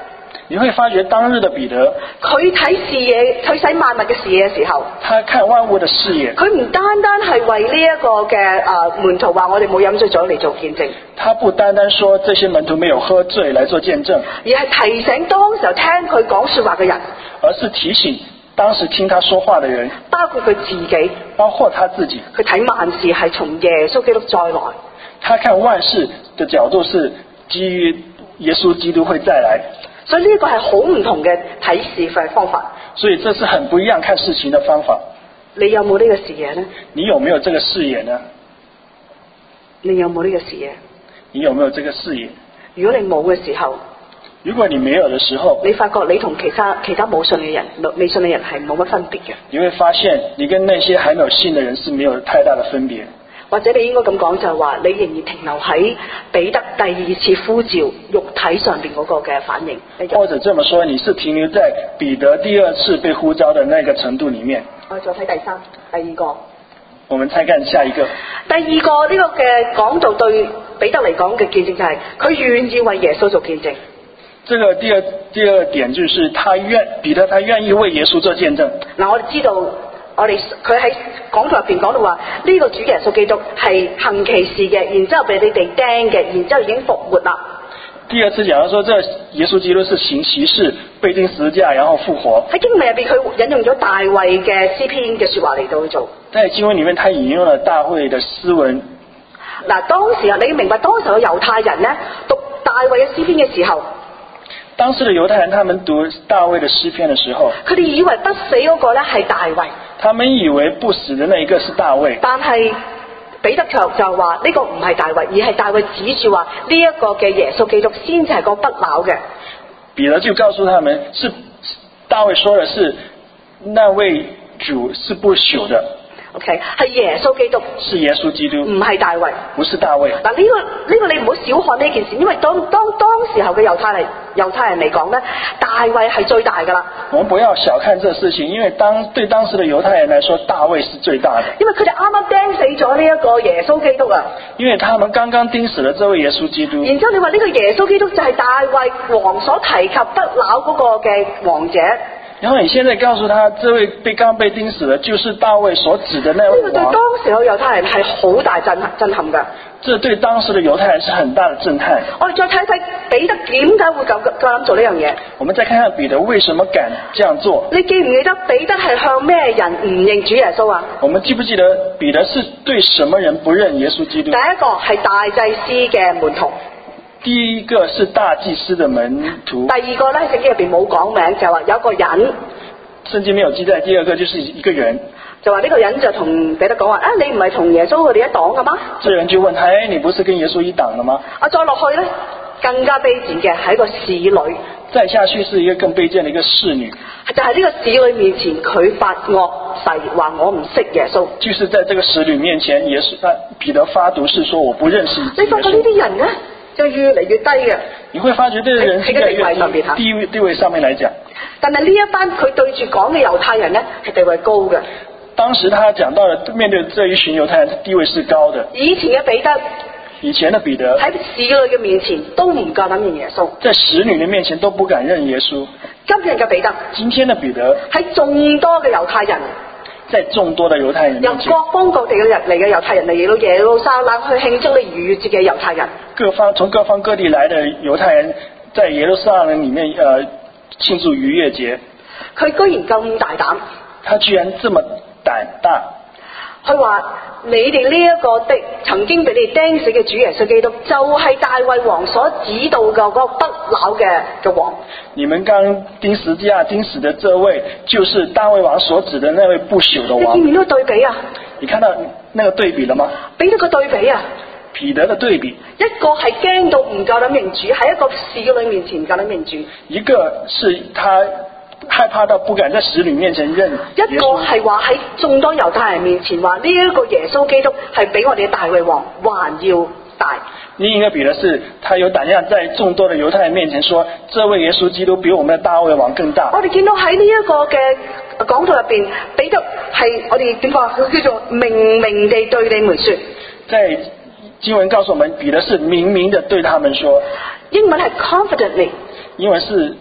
你會發覺當日的彼得， 佢睇視野，佢睇萬物嘅視野嘅時候， 他看萬物的視野， 佢唔單單係為呢一個嘅啊門徒話我哋冇飲醉酒嚟做見證， 他不單單說這些門徒沒有喝醉來做見證， 而係提醒當時候聽佢講說話嘅人， 而是提醒當時聽他說話的人， 包括佢自己， 包括他自己， 佢睇萬事係從耶穌基督再來， 他看萬事的角度是基於耶穌基督會再來， 所以呢個係好唔同嘅睇事嘅方法。 所以這是很不一樣看事情的方法。 你有冇呢個視野呢？ 你有沒有這個視野呢？ 你有冇呢個視野？ 你有沒有這個視野？ 如果你冇嘅時候， 如果你沒有的時候， 你發覺你同其他其他冇信嘅人、未信嘅人係冇乜分別嘅。 你會發現你跟那些還沒有信的人是沒有太大的分別。 或者你應該咁講，就係話你仍然停留喺彼得第二次呼召肉體上邊嗰個嘅反應。 或者這麼說，你是停留在彼得第二次被呼召的那個程度裡面。 我再睇第三、第二個。 我們再看下一個。 第二個呢個嘅講道對彼得嚟講嘅見證就係佢願意為耶穌做見證。 這個第二第二點就是他願彼得他願意為耶穌做見證。 嗱，我哋知道我哋佢喺講道入邊講到話呢個主耶穌基督係行奇事嘅，然之後俾你哋釘嘅，然之後已經復活啦。 第二次講到說，這耶穌基督是行奇事，被釘十字架，然後復活。喺經文入邊，佢引用咗大衛嘅詩篇嘅說話嚟到去做。 在經文裡面，他引用了大衛的詩文。 嗱，當時啊，你明白當時嘅猶太人咧讀大衛嘅詩篇嘅時候， 當時的猶太人，他們讀大衛的詩篇的時候， 佢哋以為不死嗰個咧係大衛， 他們以為不死的那一個是大衛， 但係彼得卻就話呢個唔係大衛，而係大衛指住話呢一個嘅耶穌基督先至係個不朽嘅。 彼得就告訴他們，是大衛說的是那位主是不朽的。 OK， 係耶穌基督， 是耶穌基督， 唔係大衛， 不是大衛。 嗱、這、呢個呢、這個你唔好小看呢件事，因為當當當時候嘅猶太人猶太人嚟講咧，大衛係最大噶啦。 我們不要小看這事情，因為當對當時的猶太人來說，大衛是最大的。 因為佢哋啱啱釘死咗呢一個耶穌基督啊。因為他們剛剛釘死了這位耶穌基督。然之後你話呢個耶穌基督就係大衛王所提及不朽嗰個嘅王者。 然後你現在告訴他，這位被剛被釘死的，就是大衛所指的那位王。呢個對當時嘅猶太人係好大震撼震撼噶。 這對當時的猶太人是很大的震撼。 我哋再睇睇彼得點解會夠夠膽做呢樣嘢？ 我們再看看彼得為什麼敢這樣做？ 你記唔記得彼得係向咩人唔認主耶穌啊？ 我們記不記得彼得是對什麼人不認耶穌基督？ 第一個係大祭司嘅門徒。 第一個是大祭司的門徒。 第二個咧，聖經入邊冇講名，就話有一個人。 聖經沒有記載。第二個就是一個人， 就話呢個人就同彼得講話：啊，你唔係同耶穌佢哋一黨噶嗎？ 這人就問他：哎，你不是跟耶穌一黨的嗎？啊， 再落去咧，更加卑賤嘅係一個侍女。 再下去是一個更卑賤的一個侍女。 就係呢個侍女面前，佢發惡誓話我唔識耶穌。 就是在這個侍女面前，耶穌啊，彼得發毒誓說我不認識耶穌。 你發覺呢啲人咧？就越嚟越低嘅， 你會發覺這個人喺個地位上面，地位地位上面來講。 但係呢一班佢對住講嘅猶太人咧，係地位高嘅。 當時他講到了面對這一群猶太人，地位是高的。 以前嘅彼得， 以前的彼得喺侍女嘅面前都唔夠膽認耶穌， 在使女嘅面前都不敢認耶穌。 今日嘅彼得， 今天的彼得喺眾多嘅猶太人。 在眾多的猶太人， 由各方各地嘅人嚟嘅猶太人嚟到耶路撒冷去慶祝呢逾越節嘅猶太人， 各方從各方各地來的猶太人，在耶路撒冷裡面，呃，慶祝逾越節。佢居然咁大膽， 他居然這麼膽大。 佢話：你哋呢一個的曾經俾你釘死嘅主耶穌基督，就係、是、大衛王所指導嘅嗰個不朽嘅嘅王。 你們剛釘十字架釘死的這位，就是大衛王所指的那位不朽的王。 你見唔見到對比啊？ 你看到那個對比了嗎？ 俾到個對比啊！ 彼得的對比， 一個係驚到唔夠膽認主，喺一個侍女面前唔夠膽認主； 一個是他害怕到不敢在使女面前認。 一個係話喺眾多猶太人面前話呢一個耶穌基督係比我哋嘅大衛王還要大。 另一個彼得是，他有膽量在眾多的猶太人面前說，這位耶穌基督比我們的大衛王更大。 我哋見到喺呢一個嘅講道入邊，彼得係我哋點講？佢叫做明明地對你們說。 在經文告訴我們，彼得是明明的對他們說。 英文係 confidently， 英文是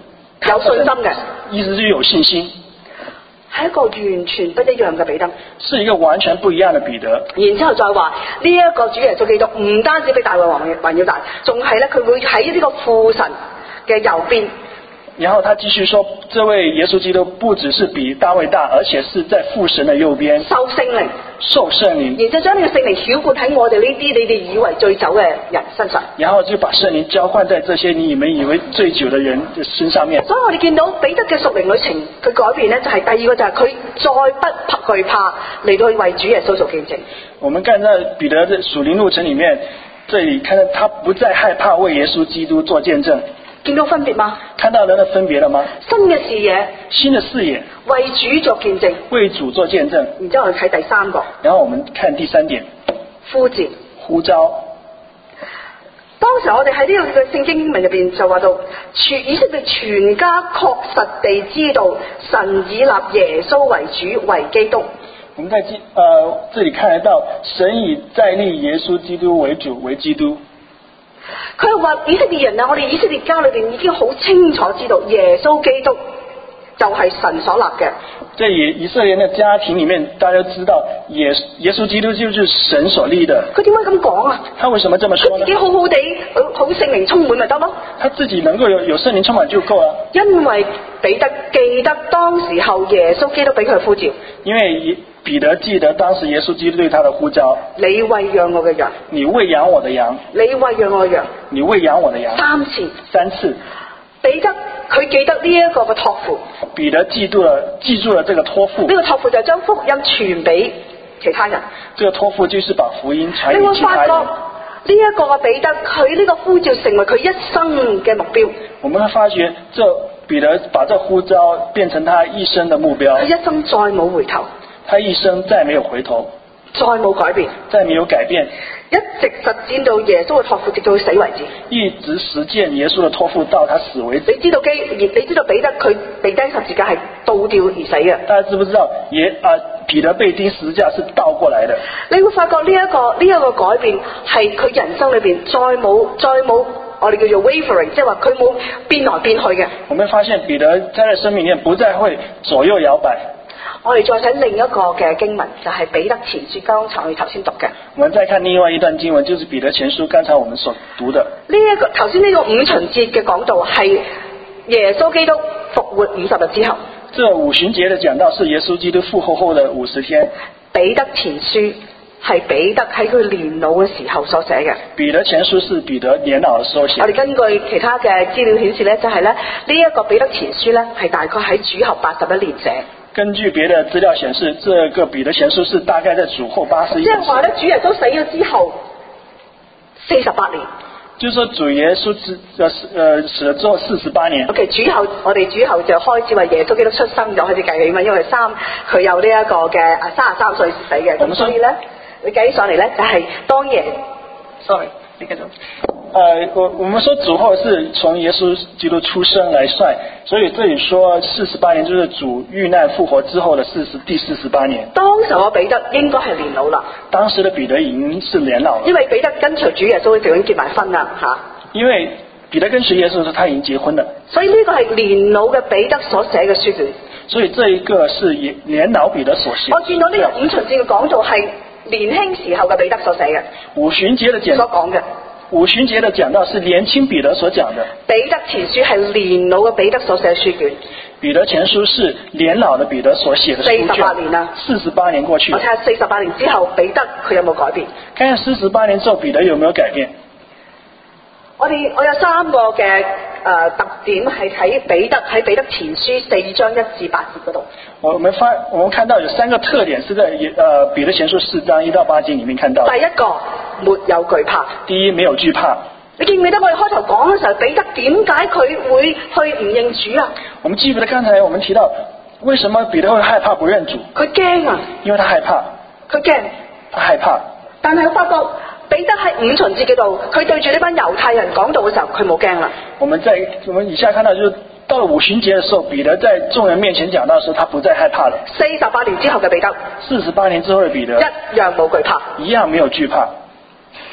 有信心嘅， 意思就是有信心， 係一個完全不一樣嘅彼得。 是一個完全不一樣的彼得。 然之後再話呢一個主耶穌基督唔單止比大衛王還要大，仲係咧佢會喺呢個父神嘅右邊。 然後他繼續說，這位耶穌基督不只是比大衛大，而且是在父神的右邊， 受聖靈， 受聖靈， 然之後將呢個聖靈澆灌喺我哋呢啲你哋以為醉酒嘅人身上， 然後就把聖靈澆灌在這些你們以為醉酒的人的身上面。 所以我哋見到彼得嘅屬靈旅程，佢改變呢，就係第二個就係佢再不懼怕嚟到去為主耶穌做見證。 我們看到彼得的屬靈路程裡面，這裡看到他不再害怕為耶穌基督做見證。 見到分別嗎？ 看到人的分別了嗎？ 新嘅視野， 新的視野， 為主作見證， 為主做見證。 然之後我哋睇第三個， 然後我們看第三點， 呼召， 呼召。 當時我哋喺呢個嘅聖經文入邊就話到，全以色列全家確實地知道神已立耶穌為主為基督。 我們在基呃這裡看得到，神已再立耶穌基督為主為基督。 佢係話以色列人啊，我哋以色列家裏邊已經好清楚知道耶穌基督就係神所立嘅。 在以以色列的家庭裡面，大家都知道耶耶穌基督就是神所立的。 佢點解咁講啊？ 他為什麼這麼說呢？ 佢自己好好地好聖靈充滿咪得咯？ 他自己能夠有有聖靈充滿就夠了。 因為彼得記得當時候耶穌基督俾佢呼召。 因為彼得記得當時耶穌基督對他的呼召， 你餵養我嘅羊， 你餵養我的羊， 你餵養我嘅羊， 你餵養我的羊， 三次， 三次。 彼得佢記得呢一個嘅託付， 彼得記住了記住了這個託付。 呢個託付就係將福音傳俾其他人。 這個託付就是把福音傳給你會其他人。 發覺呢一個嘅彼得，佢呢個呼召成為佢一生嘅目標。 我們會發覺，這彼得把這呼召變成他一生的目標。 佢一生再冇回頭。 他一生再沒有回頭， 再冇改變， 再沒有改變， 一直實踐到耶穌嘅託付，直到佢死為止。 一直實踐耶穌的託付到他死為止。 你知道基，你知道彼得佢被釘十字架係倒吊而死嘅。 大家知不知道？也啊，彼得被釘十字架是倒過來的。 你會發覺呢、這、一個呢一、這個改變係佢人生裏邊再冇再冇我哋叫做 wavering，即係話佢冇變來變去嘅。 我們發現彼得在佢生命裏面不再會左右搖擺。 我哋再睇另一個嘅經文，就係、是、彼得前書，剛才我哋頭先讀嘅。 我們再看另外一段經文，就是彼得前書，剛才我們所讀的。 呢、這、一個頭先呢個五旬節嘅講道係耶穌基督復活五十日之後。 這五旬節的講道是耶穌基督復活後的五十天。 彼得前書係彼得喺佢年老嘅時候所寫嘅。 彼得前書是彼得年老嘅時候寫。 我哋根據其他嘅資料顯示咧，就係咧呢一個彼得前書咧係大概喺主後八十一年寫。 根據別的資料顯示，這個彼得前書是大概在主後八十一年。 即係話咧，主耶穌死咗之後四十八年。 就是說主耶穌之呃呃死了之後四十八年。 OK， 主後我哋主後就開始為耶穌基督出生就開始計起嘛，因為三佢有呢一個嘅啊三十三歲死嘅，咁所以咧你計起上嚟咧就係、是、當耶 ，sorry， 你繼續。 呃，我我們說主後是從耶穌基督出生來算，所以這裡說四十八年就是主遇難復活之後的四十第四十八年。 當時我彼得應該係年老啦。 當時的彼得已經是年老了。 因為彼得跟隨主耶穌就已經結埋婚啦嚇。 因為彼得跟隨耶穌的時候，他已經結婚了。 所以呢個係年老嘅彼得所寫嘅書卷。 所以這一個是年老彼得所寫。 我見到呢個五旬節嘅講道係年輕時候嘅彼得所寫嘅。 五旬節的講所講嘅。 五旬節的講道是年輕彼得所講的。 彼得前書係年老嘅彼得所寫嘅書卷。 彼得前書是年老的彼得所寫的書卷。 四十八年啦。 四十八年過去。 我睇下四十八年之後彼得佢有冇改變？ 看看四十八年之後彼得有沒有改變？ 我哋我有三個嘅誒、呃、特點係喺彼得喺彼得前書四章一至八節嗰度。 我們發我們看到有三個特點是在呃彼得前書四章一到八節裡面看到。 第一個沒有懼怕。 第一，沒有懼怕。 你記唔記得我哋開頭講嘅時候，彼得點解佢會去唔認主啊？ 我們記不得剛才我們提到，為什麼彼得會害怕不認主？ 佢驚啊！ 因為他害怕。 佢驚。 他害怕。 但係我發覺彼得喺五旬節嗰度，佢對住呢班猶太人講道嘅時候，佢冇驚啦。 我們在我們以下看到，就是到了五旬節嘅時候，彼得在眾人面前講到的時候，他不再害怕了。 四十八年之後嘅彼得， 四十八年之後嘅彼得， 一樣冇懼怕， 一樣沒有懼怕。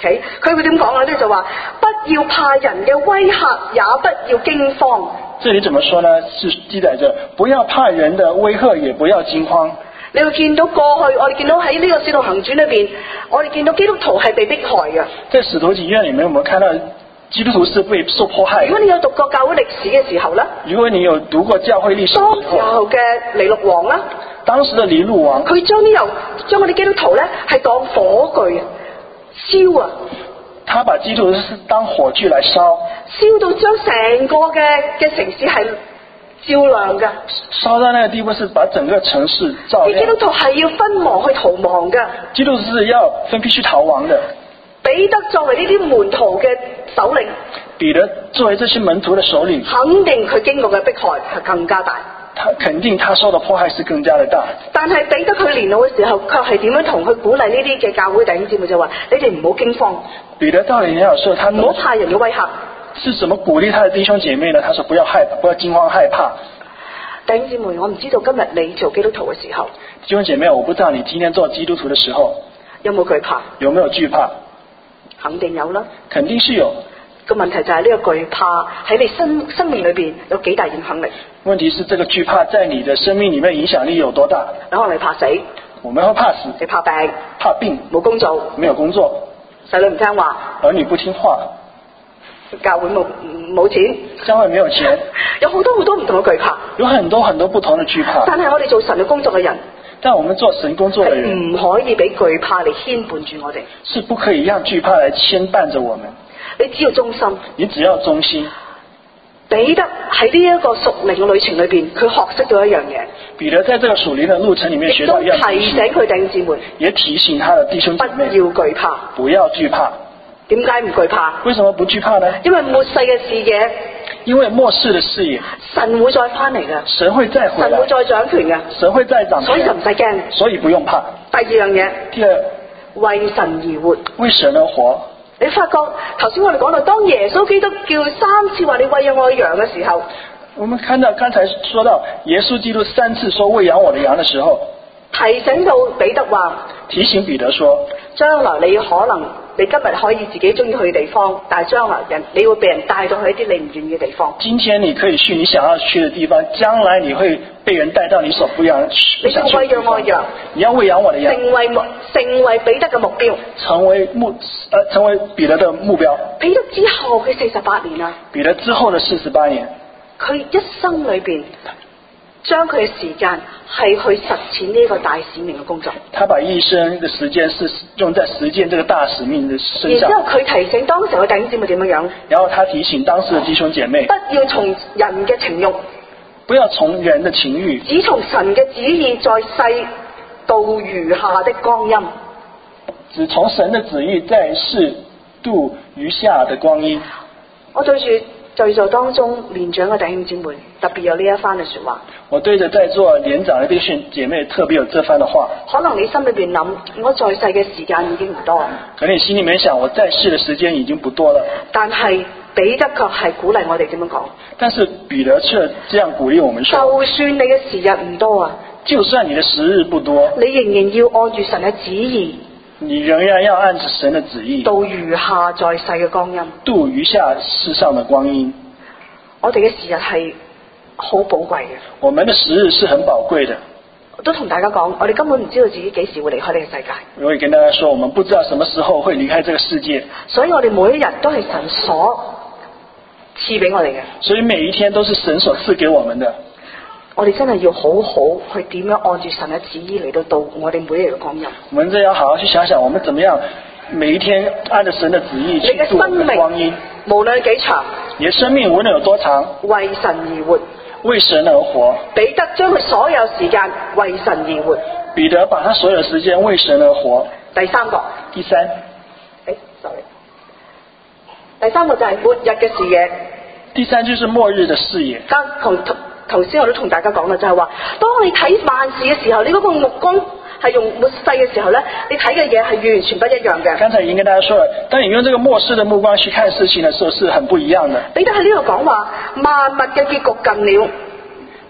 OK， 佢會點講啊？呢就話不要怕人嘅威嚇，也不要驚慌。 這裡怎麼說呢？是記載着不要怕人的威嚇，也不要驚慌。 你會見到過去，我哋見到喺呢個使徒行傳裏邊，我哋見到基督徒係被迫害嘅。 在使徒行傳裡面，我們看到基督徒是被受迫害。 如果你有讀過教會歷史嘅時候咧， 如果你有讀過教會歷史， 當時候嘅尼祿王啦， 當時的尼祿王， 佢將啲油將我哋基督徒咧係當火炬燒啊！ 他把基督徒是當火炬來燒， 燒到將成個嘅嘅城市係照亮嘅。 燒到那個地步是把整個城市照亮。 基督徒係要分亡去逃亡嘅。 基督徒是要分批去逃亡的。 彼得作為呢啲門徒嘅首領， 彼得作為這些門徒的首領， 肯定佢經過嘅迫害係更加大。 他肯定他受的迫害是更加的大。 但係彼得佢年老嘅時候，卻係點樣同佢鼓勵呢啲嘅教會弟兄姊妹就話：你哋唔好驚慌。 彼得到年老嘅時候，他唔好怕人嘅威嚇。 是怎麼鼓勵他的弟兄姐妹呢？他說：不要害怕，不要驚慌害怕。 弟兄姊妹，我唔知道今日你做基督徒嘅時候， 弟兄姐妹，我不知道你今天做基督徒的時候有冇懼怕？ 有沒有懼怕？ 肯定有啦。 肯定是有。 個問題就係呢個懼怕喺你生生命裏邊有幾大影響力？ 問題是這個懼怕在你的生命裏面影響力有多大？ 你可能你怕死， 我們會怕死， 你怕病， 怕病， 冇工做， 沒有工作， 細女唔聽話， 兒女不聽話， 教會冇冇錢， 教會沒有錢， 有好多好多唔同嘅懼怕， 有很多很多不同的懼怕。 但係我哋做神嘅工作嘅人， 但我們做神工作嘅人， 唔可以俾懼怕嚟牽絆住我哋， 是不可以讓懼怕來牽絆着我們。 你只要忠心， 你只要忠心。 彼得喺呢一個屬靈嘅旅程裏邊，佢學識到一樣嘢。 彼得在這個屬靈嘅路程裡面學到一樣東西， 提醒佢弟兄姊妹， 也提醒他的弟兄姊妹， 不要懼怕， 不要懼怕。 點解唔懼怕？ 為什麼不懼怕呢？ 因為末世嘅視野， 因為末世的視野， 神會再翻嚟嘅， 神會再回來， 神會再掌權嘅， 神會再掌權， 所以就唔使驚， 所以不用怕。 第二樣嘢， 第二， 為神而活， 為神而活。 你發覺頭先我哋講到，當耶穌基督叫三次話你餵養我嘅羊嘅時候， 我們看到剛才說到耶穌基督三次說餵養我的羊的時候， 提醒到彼得話， 提醒彼得說， 將來你可能你今日可以自己中意去嘅地方，但係將來人你會被人帶到去一啲你唔願意嘅地方。 今天你可以去你想要去的地方，將來你會被人帶到你所不想不想去的地方。你要餵養我羊，你要餵養我的羊， 成為目成為彼得嘅目標， 成為目呃成為彼得的目標。 彼得之後佢四十八年啦， 彼得之後的四十八年， 佢一生裏邊將佢嘅時間係去實踐呢個大使命嘅工作。 他把一生的時間是用在實踐這個大使命的身上。 然之後佢提醒當時嘅弟兄姊妹點樣樣？ 然後他提醒當時的弟兄姐妹， 不要從人嘅情慾， 不要從人的情慾， 只從神嘅旨意在世度餘下的光陰。 只從神的旨意在世度餘下的光陰。 我對住在座當中年長嘅弟兄姊妹，特別有呢一番嘅說話。 我對着在座年長的弟兄姐妹特別有這番的話。 可能你心裏邊諗，我在世嘅時間已經唔多。 可能你心裏面想，我在世的時間已經不多了。 但係彼得卻係鼓勵我哋點樣講？ 但是彼得卻這樣鼓勵我們說， 就算你嘅時日唔多啊， 就算你的時日不多， 你仍然要按住神嘅旨意， 你仍然要按着神的旨意度餘下在世嘅光陰， 度餘下世上的光陰。 我哋嘅時日係好寶貴嘅。 我們的時日是很寶貴的。 我都同大家講，我哋根本唔知道自己幾時會離開呢個世界。 我也跟大家說，我們不知道什麼時候會離開這個世界。 所以我哋每一日都係神所賜俾我哋嘅。 所以每一天都是神所賜給我們的。 我哋真係要好好去點樣按住神嘅旨意嚟到度我哋每一日嘅光陰。 我們真要好好去想想，我們怎麼樣每一天按着神的旨意去度我們的光陰。 無論幾長， 你的生命無論有多長， 為神而活， 為神而活。 彼得將佢所有時間為神而活。 彼得把他所有時間為神而活。 第三個， 第三， 誒，sorry，第三個就係末日嘅視野。 第三就是末日的視野。 剛同頭先我都同大家講啦，就係話，當你睇萬事嘅時候，你嗰個目光係用末世嘅時候咧，你睇嘅嘢係完全不一樣嘅。 剛才已經跟大家說了，當你用這個末世的目光去看事情的時候，是很不一樣的。 彼得喺呢度講話，萬物嘅結局近了。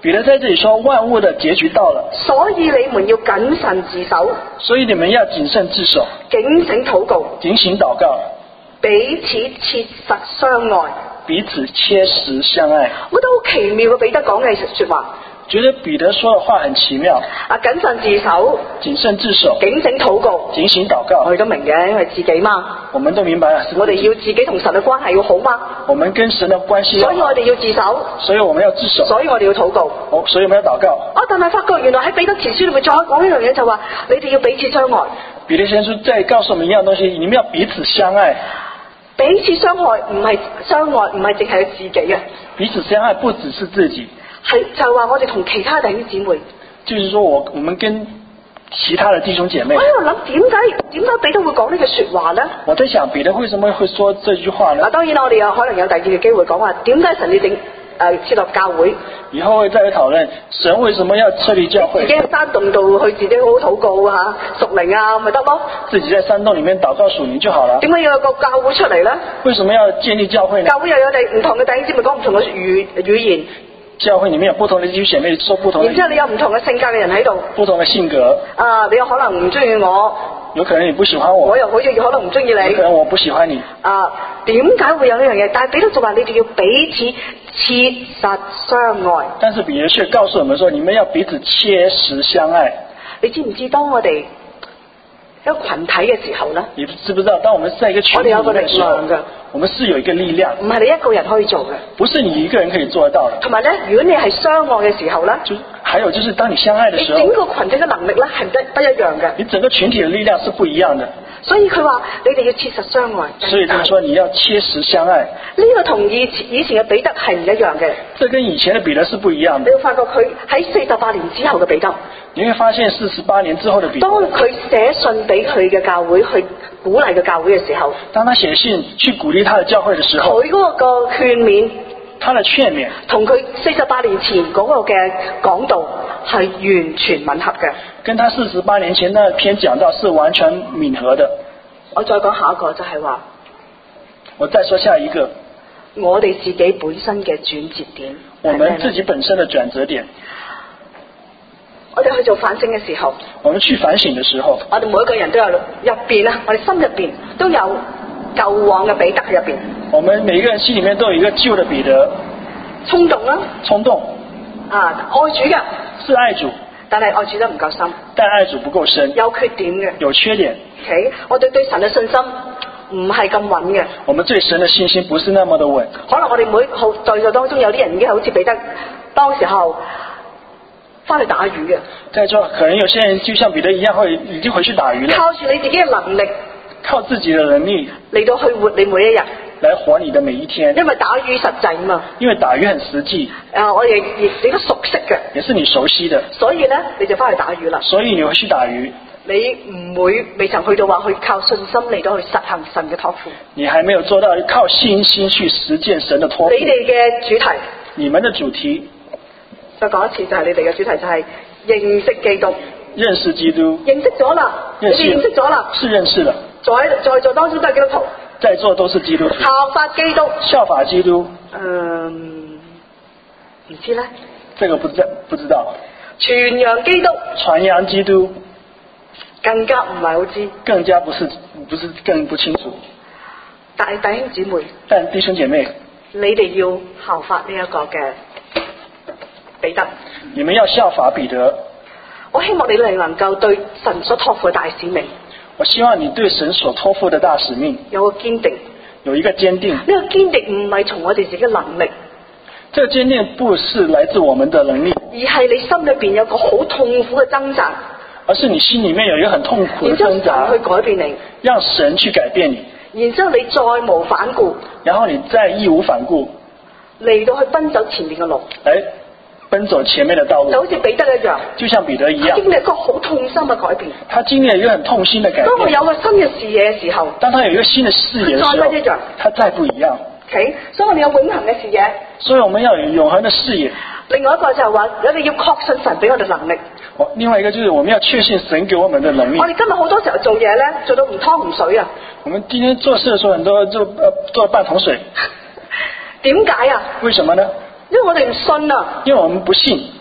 彼得在这里说，万物的结局到了， 所以你們要謹慎自守， 所以你們要謹慎自守， 警醒禱告， 警醒禱告， 彼此切實相愛。 彼此切實相愛。 我覺得好奇妙嘅彼得講嘅説話。 覺得彼得說的話很奇妙。 啊，謹慎自守， 謹慎自守， 警醒禱告， 警醒禱告。 我哋都明嘅，因為自己嘛。 我們都明白了。 我哋要自己同神嘅關係要好嘛。 我們跟神的關係要好。 所以我哋要自守。 所以我們要自守。 所以我哋要禱告。 哦，所以我們要禱告。 啊，但係發覺原來喺彼得前書裏面再講一樣嘢，就話你哋要彼此相愛。 彼得前書再告訴我們一樣東西，你們要彼此相愛。 彼此相愛唔係相愛，唔係淨係自己嘅。 彼此相愛不只是自己。 係就係話我哋同其他弟兄姊妹， 就是說我我們跟其他的弟兄姐妹。 我喺度諗點解點解彼得會講呢句說話呢？ 我在想彼得為什麼會說這句話呢？ 嗱，當然啦，我哋有可能有第二嘅機會講話，點解神要整誒設立教會？ 以後會再去討論神為什麼要設立教會。 自己喺山洞度去自己好好禱告嚇，屬靈啊，咪得咯。自己在山洞裡面禱告屬靈就好了。 點解要有個教會出嚟呢？ 為什麼要建立教會呢？ 教會又有你唔同嘅弟兄姊妹講唔同嘅語語言。 教會裡面有不同的弟兄姐妹說不同的，然之後你有唔同嘅性格嘅人喺度， 不同的性格。 啊，你有可能唔中意我， 有可能你不喜歡我， 我又好似可能唔中意你， 有可能我不喜歡你。 啊，點解會有呢樣嘢？但係彼得就話你哋要彼此切實相愛。 但是彼得卻告訴我們說，你們要彼此切實相愛。 你知唔知當我哋一個群體嘅時候呢？ 你知不知道當我們在一個群體裡面嘅時候，我們是有一個力量， 唔係你一個人可以做嘅， 不是你一個人可以做得到的。 同埋呢，如果你係相愛嘅時候呢， 就還有就是當你相愛嘅時候， 你整個群體嘅能力呢係不不一樣嘅， 你整個群體嘅力量是不一樣的。 所以佢話你哋要切實相愛。 所以他說你要切實相愛。 呢個同以前以前嘅彼得係唔一樣嘅。 這跟以前嘅彼得是不一樣的。 你會發覺佢喺四十八年之後嘅彼得， 你會發現四十八年之後嘅彼得， 當佢寫信俾佢嘅教會去鼓勵嘅教會嘅時候， 當他寫信去鼓勵他的教會嘅時候， 佢嗰個勸勉， 他的勸勉同佢四十八年前嗰個嘅講道係完全吻合嘅。 跟他四十八年前那篇講道是完全吻合的。 我再講下一個就係話， 我再說下一個， 我哋自己本身嘅轉折點， 我們自己本身的轉折點。 我哋去做反省嘅時候， 我們去反省嘅時候， 我哋每一個人都有入邊啊，我哋心入邊都有舊往嘅彼得喺入邊。 我們每一個人心裏面都有一個舊的彼得， 衝動啦， 衝動啊，愛主嘅， 是愛主， 但係愛主得唔夠深， 但愛主不夠深， 有缺點嘅， 有缺點。 OK，我哋對神嘅信心唔係咁穩嘅。 我們對神嘅信心不是那麼的穩。 可能我哋每好在座當中有啲人已經好似彼得當時候翻去打魚嘅。 在座可能有些人就像彼得一樣，會已經回去打魚了。 靠住你自己嘅能力， 靠自己的能力嚟到去活你每一日， 來活你的每一天。 因為打魚實際嘛。因為打魚很實際。 啊，我哋亦都熟悉嘅。 也是你熟悉的。 所以呢，你就翻去打魚啦。 所以你會去打魚。 你唔會未曾去到話去靠信心嚟到去實行神嘅託付。 你還沒有做到靠信心去實踐神的託付。 你哋嘅主題。 你們的主題。 再講一次，就係你哋嘅主題就係認識基督。 認識基督。認識咗啦。你哋認識咗啦。 是認識了。 在在座當中都係基督徒。 在座都是基督徒。 效法基督。 效法基督。 嗯，唔知咧。 這個不知不知道。 傳揚基督。 傳揚基督。 更加唔係好知。 更加不是不是更不清楚。 但係弟兄姊妹。 但弟兄姐妹。 你哋要效法呢一個嘅彼得。 你們要效法彼得。 我希望你哋能夠對神所託付嘅大使命。 我希望你對神所託付的大使命有個堅定， 有一個堅定。 呢個堅定唔係從我哋自己嘅能力， 這個堅定不是來自我們的能力， 而係你心裏邊有個好痛苦嘅掙扎， 而是你心裏面有一個很痛苦的掙扎， 然之後神去改變你， 讓神去改變你， 然之後你再無反顧， 然後你再義無反顧嚟到去奔走前面嘅路， 嚟奔走前面的道路， 就好似彼得一樣， 就像彼得一樣， 經歷一個好痛心嘅改變。 他經歷一個很痛心的改變。 當我有個新嘅視野嘅時候， 當他有一個新的視野嘅時候， 再不一樣， 他再不一樣。 Okay? 所以我哋有永恆嘅視野。 所以我們要有永恆的視野。 另外一個就係話，我哋要確信神俾我哋能力。 另外一個就是我們要確信神給我們的能力。 我哋今日好多時候做嘢咧，做到唔湯唔水啊。 我們今天做事的時候，很多做呃做半桶水。 點解啊？ 為什麼呢？ 因為我哋唔信啊。 因為我們不信。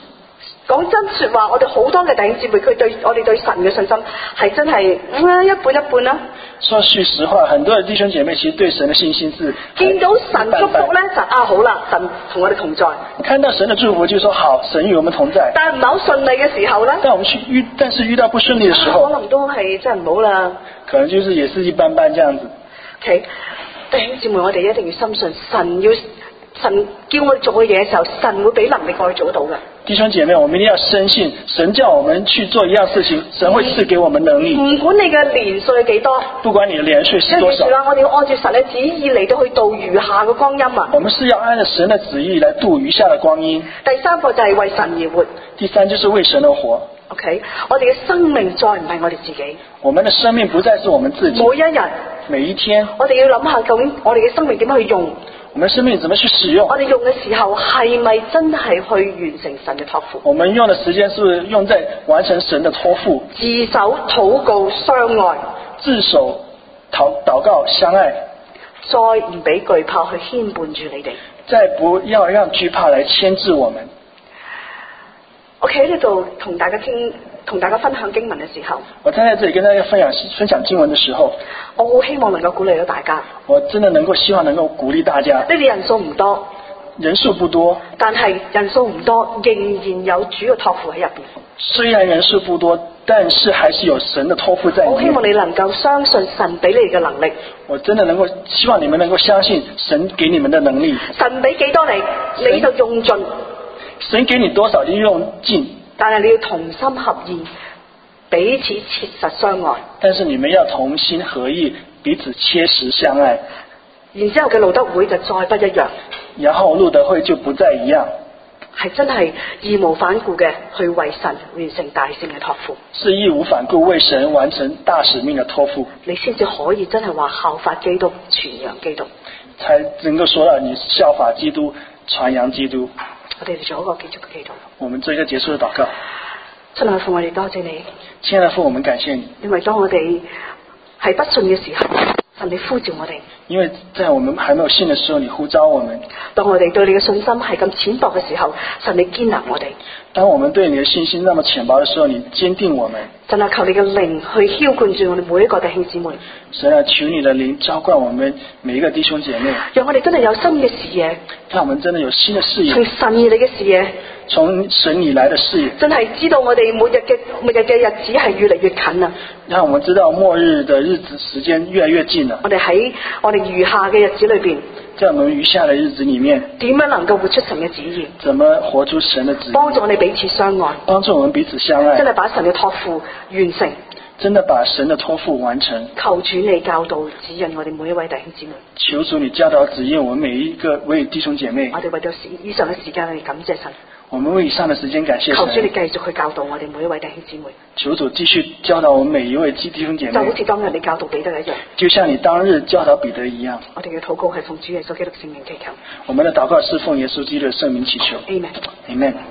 講真説話，我哋好多嘅弟兄姊妹，佢對我哋對神嘅信心係真係嗯一半一半啦。 說句實話，很多的弟兄姐妹其實對神的信心是見到神祝福咧，就啊好啦，神同我哋同在。 看到神的祝福就說好，神與我們同在。 但唔係好順利嘅時候咧， 但我們去遇，但是遇到不順利的時候， 可能都係真係唔好啦。 可能就是也是一般般這樣子。 OK，弟兄姊妹，我哋一定要深信神要神叫我哋做嘅嘢嘅時候，神會俾能力我哋做到嘅。 弟兄姐妹，我們一定要深信，神叫我們去做一樣事情，神會賜給我們能力。 唔管你嘅年歲幾多， 不管你的年歲是多少， 我哋要按照神嘅旨意嚟到去度餘下嘅光陰啊！ 我們是要按照神的旨意來度餘下的光陰。 第三個就係為神而活。 第三就是為神而活。 OK， 我哋嘅生命再唔係我哋自己。 我們的生命不再是我們自己。 每一日， 每一天， 我哋要諗下究竟我哋嘅生命點樣去用。 我們生命怎麼去使用？ 我哋用嘅時候係咪真係去完成神嘅託付？ 我們用的時間是不是用在完成神的託付？ 自守、禱告、相愛。 自守、禱禱告、相愛。 再唔俾懼怕去牽絆住你哋。 再不要讓懼怕來牽制我們。 我企喺呢度同大家傾，同大家分享經文嘅時候， 我站在這裡跟大家分享分享經文的時候， 我好希望能夠鼓勵到大家。 我真的能夠希望能夠鼓勵大家。 呢啲人數唔多， 人數不多， 但係人數唔多，仍然有主嘅託付喺入邊。 雖然人數不多，但是還是有神的託付在裡面。 我希望你能夠相信神俾你哋嘅能力。 我真的能夠希望你們能夠相信神給你們的能力。 神俾幾多你，你就用盡。 神給你多少，你用盡。 但係你要同心合意，彼此切實相愛。 但是你們要同心合意，彼此切實相愛。 然之後嘅路德會就再不一樣。 然後路德會就不再一樣， 係真係義無反顧嘅去為神完成大使命嘅託付。 是義無反顧為神完成大使命嘅託付。 你先至可以真係話效法基督，傳揚基督。才能夠說到你效法基督，傳揚基督。 我哋做一個結束嘅祈禱。 我們做一個結束嘅禱告。 親愛的父，我哋多謝你。 親愛的父，我們感謝你。 因為當我哋係不信嘅時候，神你呼召我哋。 因為在我們還沒有信的時候，你呼召我們。 當我哋對你嘅信心係咁淺薄嘅時候，神你堅立我哋。 當我們對你的信心那麼淺薄的時候，你堅定我們。 神啊，求你嘅靈去澆灌住我哋每一個弟兄姊妹。 神啊，求你的靈澆灌我們每一個弟兄姐妹， 讓我哋真係有新嘅視野。 讓我們真的有新的視野。 從神而嚟嘅視野。 從神而來的視野。 真係知道我哋每日嘅每日嘅日子係越嚟越近啦。 讓我們知道末日的日子時間越來越近了。 我哋喺我哋餘下嘅日子裏邊， 在我們餘下的日子裏面， 點樣能夠活出神嘅旨意？ 怎麼活出神的旨意？ 幫助我哋彼此相愛， 幫助我們彼此相愛， 真係把神嘅託付完成， 真的把神的託付完成。 求主你教導指引我哋每一位弟兄姊妹。 求主你教導指引我們每一個位弟兄姐妹。 我哋為咗以上嘅時間，我哋感謝神。 我們為以上的時間感謝神。 求主你繼續去教導我哋每一位弟兄姊妹。 求主繼續教導我們每一位弟兄姐妹。 就好似當日你教導彼得一樣。 就像你當日教導彼得一樣。 我哋嘅禱告係奉主耶穌基督聖名祈求。 我們的禱告是奉耶穌基督的聖名祈求。 Amen。 Amen。